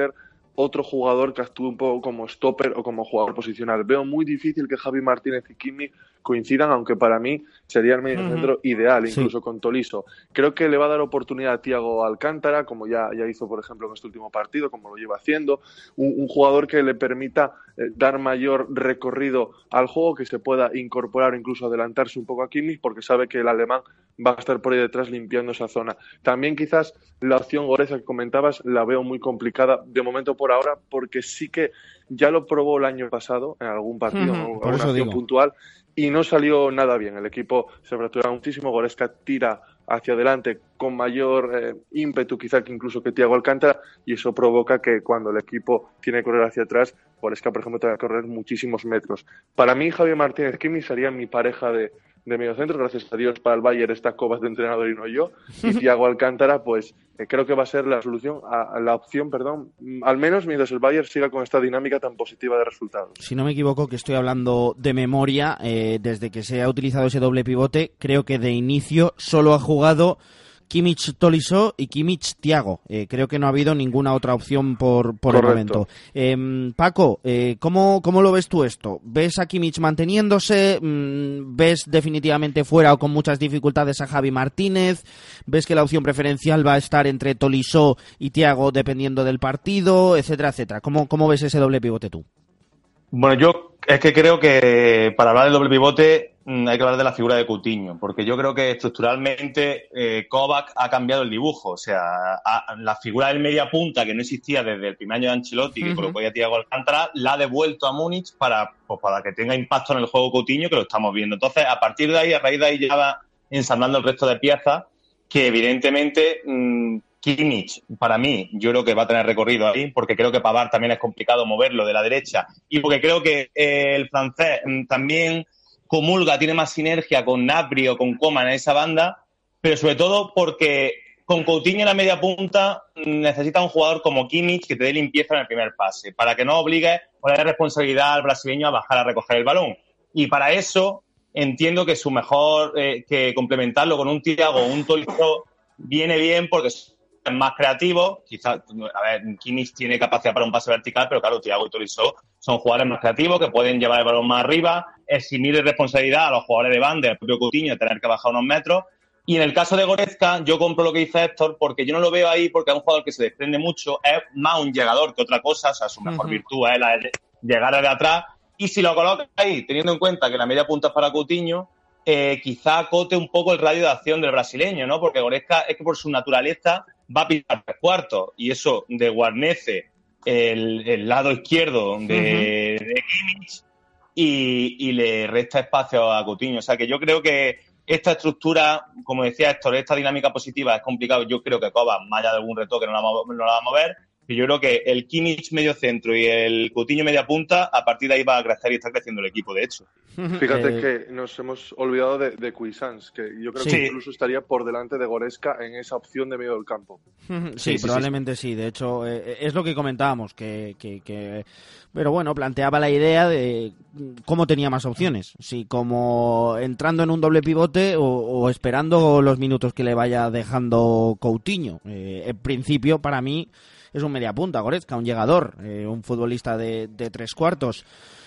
otro jugador que actúe un poco como stopper o como jugador posicional. Veo muy difícil que Javi Martínez y Kimmich coincidan, aunque para mí sería el mediocentro uh-huh. ideal, incluso sí. con Tolisso. Creo que le va a dar oportunidad a Thiago Alcántara, como ya, ya hizo, por ejemplo, en este último partido, como lo lleva haciendo, un, un jugador que le permita eh, dar mayor recorrido al juego, que se pueda incorporar, incluso adelantarse un poco a Kimmich, porque sabe que el alemán va a estar por ahí detrás limpiando esa zona. También quizás la opción Goretzka que comentabas la veo muy complicada de momento por ahora, porque sí que ya lo probó el año pasado en algún partido, uh-huh, en alguna acción puntual, y no salió nada bien. El equipo se fractura muchísimo, Goretzka tira hacia adelante con mayor eh, ímpetu quizá que incluso que Thiago Alcántara, y eso provoca que cuando el equipo tiene que correr hacia atrás, Goretzka, por ejemplo, tenga que correr muchísimos metros. Para mí, Javier Martínez Kimmich sería mi pareja de de mediocentro, gracias a Dios para el Bayern estas copas de entrenador y no yo, y Thiago Alcántara, pues eh, creo que va a ser la solución, a, a la opción, perdón, al menos mientras el Bayern siga con esta dinámica tan positiva de resultados. Si no me equivoco, que estoy hablando de memoria, eh, desde que se ha utilizado ese doble pivote, creo que de inicio solo ha jugado Kimmich Tolisso y Kimmich Thiago. Eh, creo que no ha habido ninguna otra opción por, por el momento. Eh, Paco, eh, ¿cómo, ¿cómo lo ves tú esto? ¿Ves a Kimmich manteniéndose? ¿Ves definitivamente fuera o con muchas dificultades a Javi Martínez? ¿Ves que la opción preferencial va a estar entre Tolisso y Thiago dependiendo del partido, etcétera, etcétera? ¿Cómo, cómo ves ese doble pivote tú? Bueno, yo es que creo que para hablar del doble pivote hay que hablar de la figura de Coutinho, porque yo creo que estructuralmente eh, Kovac ha cambiado el dibujo. O sea, a, la figura del media punta, que no existía desde el primer año de Ancelotti, uh-huh. que colocó ya Thiago Alcántara, la ha devuelto a Múnich para, pues, para que tenga impacto en el juego Coutinho, que lo estamos viendo. Entonces, a partir de ahí, a raíz de ahí, ya va ensamblando el resto de piezas, que evidentemente mmm, Kimmich, para mí, yo creo que va a tener recorrido ahí, porque creo que Pavard también es complicado moverlo de la derecha, y porque creo que eh, el francés mmm, también comulga, tiene más sinergia con Gnabry o con Coman en esa banda, pero sobre todo porque con Coutinho en la media punta necesita un jugador como Kimmich que te dé limpieza en el primer pase, para que no obligue o le dé responsabilidad al brasileño a bajar a recoger el balón. Y para eso entiendo que su mejor, eh, que complementarlo con un Thiago o un Tolisso viene bien, porque es más creativo. Quizás, a ver, Kimmich tiene capacidad para un pase vertical, pero claro, Thiago y Tolisso son jugadores más creativos que pueden llevar el balón más arriba, eximir de responsabilidad a los jugadores de banda, el propio Coutinho, tener que bajar unos metros. Y en el caso de Goretzka, yo compro lo que dice Héctor, porque yo no lo veo ahí, porque es un jugador que se desprende mucho, es más un llegador que otra cosa, o sea, su mejor uh-huh. virtud es la de llegar de atrás. Y si lo colocas ahí, teniendo en cuenta que la media punta es para Coutinho, eh, quizá acote un poco el radio de acción del brasileño, ¿no? Porque Goretzka es que por su naturaleza va a pisar tres cuartos, y eso desguarnece el, el lado izquierdo de, uh-huh. de Kimmich y, y le resta espacio a Coutinho. O sea que yo creo que esta estructura, como decía Héctor, esta dinámica positiva es complicado. Yo creo que Kovac, más allá de algún retoque, no la, no la va a mover. Y yo creo que el Kimmich medio centro y el Coutinho media punta, a partir de ahí va a crecer y está creciendo el equipo, de hecho. Fíjate eh... que nos hemos olvidado de, de Cuisance, que yo creo sí. que incluso estaría por delante de Goretzka en esa opción de medio del campo. Sí, sí probablemente sí, sí. De hecho, eh, es lo que comentábamos, que, que, que... Pero bueno, planteaba la idea de cómo tenía más opciones. Si como entrando en un doble pivote o, o esperando los minutos que le vaya dejando Coutinho. Eh, en principio, para mí, es un media punta, Goretzka, un llegador, eh, un futbolista de, de tres cuartos.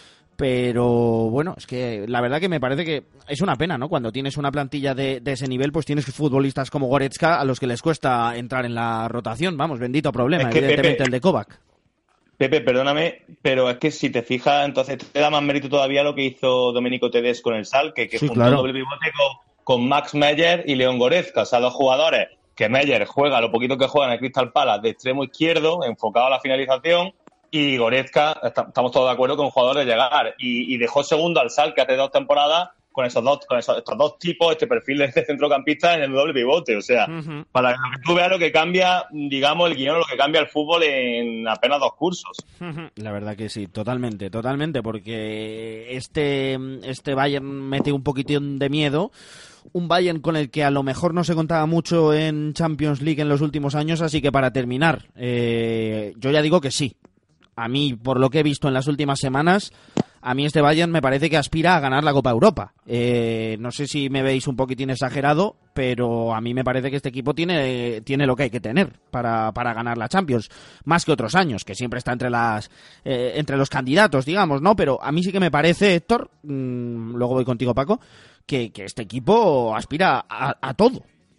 Pero bueno, es que la verdad que me parece que es una pena, ¿no? Cuando tienes una plantilla de, de ese nivel, pues tienes futbolistas como Goretzka a los que les cuesta entrar en la rotación. Vamos, bendito problema, es que evidentemente Pepe, el de Kovac. Pepe, perdóname, pero es que si te fijas, entonces te da más mérito todavía lo que hizo Domenico Tedesco con el Schalke, que sí, juntó claro. doble pivote con, con Max Meyer y León Goretzka, o sea, dos jugadores que Meyer juega lo poquito que juega en el Crystal Palace de extremo izquierdo, enfocado a la finalización, y Goretzka, estamos todos de acuerdo con un jugador de llegar, y, y dejó segundo al Schalke hace dos temporadas con esos dos, con esos, estos dos tipos, este perfil de este centrocampista en el doble pivote, o sea, uh-huh. para que tú veas lo que cambia, digamos, el guión, lo que cambia el fútbol en apenas dos cursos. Uh-huh. La verdad que sí, totalmente, totalmente, porque este, este Bayern mete un poquitín de miedo, un Bayern con el que a lo mejor no se contaba mucho en Champions League en los últimos años, así que para terminar, eh, yo ya digo que sí. A mí, por lo que he visto en las últimas semanas, a mí este Bayern me parece que aspira a ganar la Copa Europa. Eh, no sé si me veis un poquitín exagerado, pero a mí me parece que este equipo tiene, tiene lo que hay que tener para, para ganar la Champions, más que otros años, que siempre está entre las eh, entre los candidatos, digamos, ¿no? Pero a mí sí que me parece, Héctor, mmm, luego voy contigo, Paco, que, que este equipo aspira a, a todo.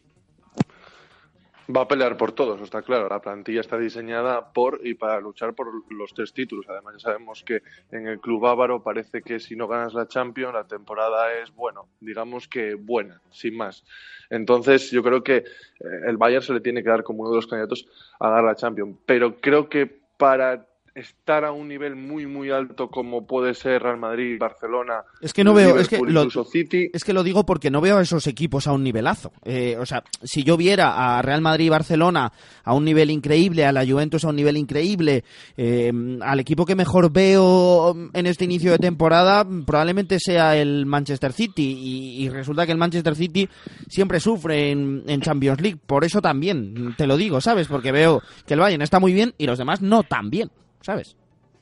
Va a pelear por todos, está claro. La plantilla está diseñada por y para luchar por los tres títulos. Además, ya sabemos que en el club bávaro parece que si no ganas la Champions, la temporada es, bueno, digamos que buena, sin más. Entonces, yo creo que el Bayern se le tiene que dar como uno de los candidatos a ganar la Champions. Pero creo que para estar a un nivel muy muy alto como puede ser Real Madrid, Barcelona, es que no veo, es que lo, City. Es que lo digo porque no veo a esos equipos a un nivelazo. Eh, o sea, si yo viera a Real Madrid y Barcelona a un nivel increíble, a la Juventus a un nivel increíble, eh, al equipo que mejor veo en este inicio de temporada probablemente sea el Manchester City, y, y resulta que el Manchester City siempre sufre en, en Champions League. Por eso también te lo digo, ¿sabes? Porque veo que el Bayern está muy bien y los demás no tan bien, ¿sabes?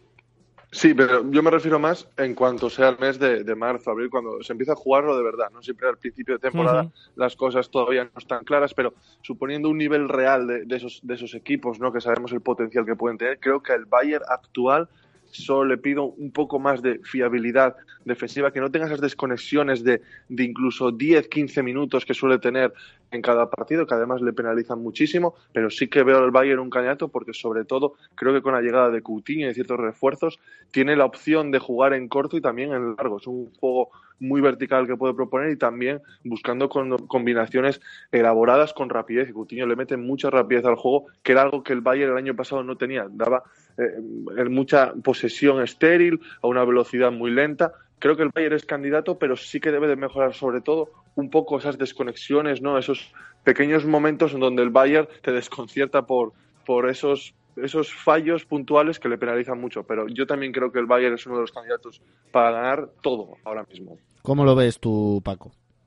Sí, pero yo me refiero más en cuanto sea el mes de, de marzo, abril, cuando se empieza a jugarlo de verdad, ¿no? Siempre al principio de temporada uh-huh. las cosas todavía no están claras, pero suponiendo un nivel real de, de, esos, de esos equipos, ¿no? Que sabemos el potencial que pueden tener, creo que el Bayern actual solo le pido un poco más de fiabilidad defensiva, que no tenga esas desconexiones de, de incluso diez, quince minutos que suele tener en cada partido, que además le penalizan muchísimo, pero sí que veo al Bayern un candidato porque sobre todo creo que con la llegada de Coutinho y de ciertos refuerzos tiene la opción de jugar en corto y también en largo. Es un juego muy vertical que puede proponer y también buscando con, combinaciones elaboradas con rapidez. Y Coutinho le mete mucha rapidez al juego, que era algo que el Bayern el año pasado no tenía. Daba eh, mucha posesión estéril a una velocidad muy lenta. Creo que el Bayern es candidato, pero sí que debe de mejorar sobre todo un poco esas desconexiones, ¿no? Esos pequeños momentos en donde el Bayern te desconcierta por, por esos esos fallos puntuales que le penalizan mucho, pero yo también creo que el Bayern es uno de los candidatos para ganar todo ahora mismo. ¿Cómo lo ves tú, Paco?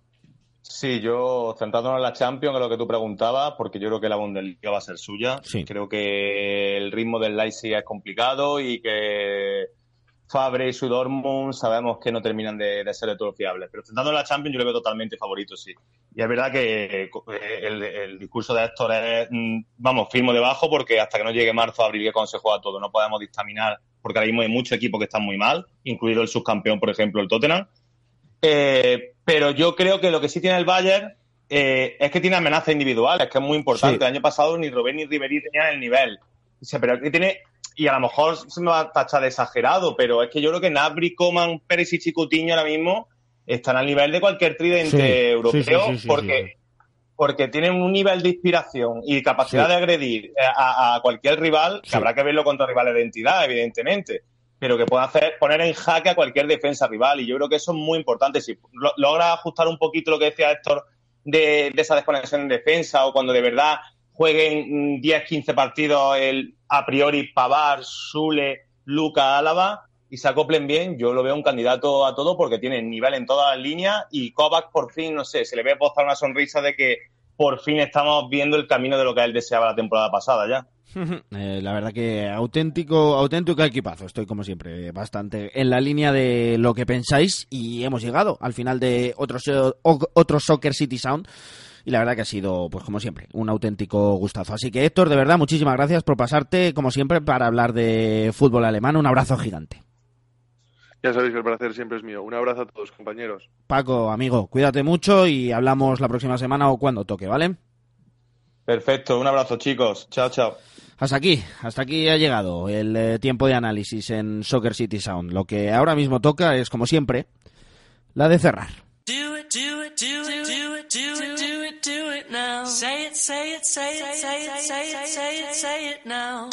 Sí, yo centrándonos en la Champions, en lo que tú preguntabas, porque yo creo que la Bundesliga va a ser suya. Sí. Creo que el ritmo del Leipzig es complicado y que Favre y su Dortmund sabemos que no terminan de, de ser de todo fiables. Pero centrándonos en la Champions yo le veo totalmente favorito, sí. Y es verdad que el, el discurso de Héctor es, vamos, firmo debajo, porque hasta que no llegue marzo, abril, que cuando se juega todo, no podemos dictaminar, porque ahora mismo hay muchos equipos que están muy mal, incluido el subcampeón, por ejemplo, el Tottenham. Eh, pero yo creo que lo que sí tiene el Bayern eh, es que tiene amenazas individuales, que es muy importante. Sí. El año pasado ni Robben ni Ribéry tenían el nivel. O sea, pero aquí tiene, y a lo mejor se me va a tachar de exagerado, pero es que yo creo que Gnabry, Coman, Perisic y Coutinho ahora mismo están al nivel de cualquier tridente sí, europeo, sí, sí, sí, porque, sí, sí. porque tienen un nivel de inspiración y capacidad sí. de agredir a, a cualquier rival, que sí. habrá que verlo contra rivales de entidad, evidentemente, pero que pueda hacer poner en jaque a cualquier defensa rival, y yo creo que eso es muy importante. Si lo, logra ajustar un poquito lo que decía Héctor de, de esa desconexión en defensa, o cuando de verdad jueguen diez, quince partidos el a priori Pavard, Sule, Luka, Álava, y se acoplen bien, yo lo veo un candidato a todo porque tiene nivel en todas las líneas, y Kovac por fin, no sé, se le ve postar una sonrisa de que por fin estamos viendo el camino de lo que él deseaba la temporada pasada ya. Eh, la verdad que auténtico, auténtico equipazo. Estoy como siempre bastante en la línea de lo que pensáis, y hemos llegado al final de otro, otro Soccer City Sound. Y la verdad que ha sido, pues como siempre, un auténtico gustazo. Así que, Héctor, de verdad, muchísimas gracias por pasarte, como siempre, para hablar de fútbol alemán. Un abrazo gigante. Ya sabéis que el placer siempre es mío. Un abrazo a todos, compañeros. Paco, amigo, cuídate mucho y hablamos la próxima semana o cuando toque, ¿vale? Perfecto, un abrazo, chicos. Chao, chao. Hasta aquí, hasta aquí ha llegado el eh, tiempo de análisis en Soccer City Sound. Lo que ahora mismo toca es, como siempre, la de cerrar. Do it, do it, do it, do it, do it, do it, do it now. Say it, say it, say it, say it, say it, say it, say it now.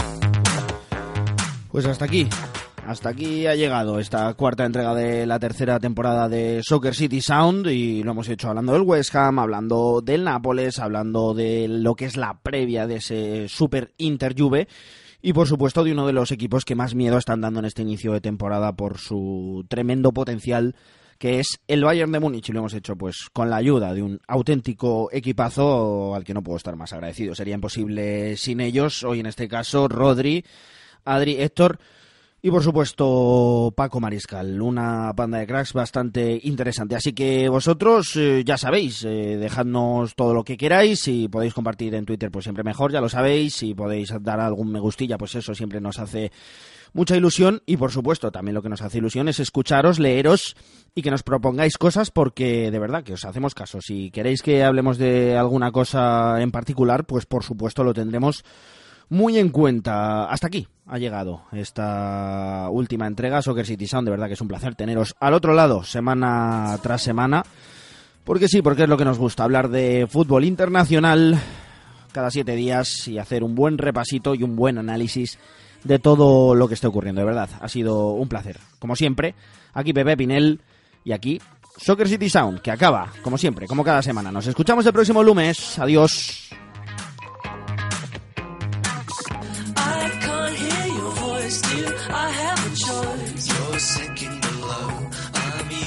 Pues hasta aquí, hasta aquí ha llegado esta cuarta entrega de la tercera temporada de Soccer City Sound, y lo hemos hecho hablando del West Ham, hablando del Nápoles, hablando de lo que es la previa de ese Super Inter Juve, y por supuesto de uno de los equipos que más miedo están dando en este inicio de temporada por su tremendo potencial, que es el Bayern de Múnich, y lo hemos hecho pues con la ayuda de un auténtico equipazo al que no puedo estar más agradecido. Sería imposible sin ellos. Hoy en este caso Rodri, Adri, Héctor, Y por supuesto, Paco Mariscal, una banda de cracks bastante interesante. Así que vosotros eh, ya sabéis, eh, dejadnos todo lo que queráis. Si podéis compartir en Twitter, pues siempre mejor, ya lo sabéis. Si podéis dar algún me gustilla, pues eso siempre nos hace mucha ilusión. Y por supuesto, también lo que nos hace ilusión es escucharos, leeros y que nos propongáis cosas, porque de verdad que os hacemos caso. Si queréis que hablemos de alguna cosa en particular, pues por supuesto lo tendremos muy en cuenta. Hasta aquí ha llegado esta última entrega, Soccer City Sound. De verdad que es un placer teneros al otro lado, semana tras semana. Porque sí, porque es lo que nos gusta, hablar de fútbol internacional cada siete días y hacer un buen repasito y un buen análisis de todo lo que esté ocurriendo. De verdad, ha sido un placer. Como siempre, aquí Pepe Pinel y aquí Soccer City Sound, que acaba, como siempre, como cada semana. Nos escuchamos el próximo lunes. Adiós.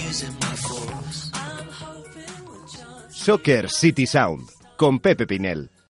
Soccer City Sound con Pepe Pinel.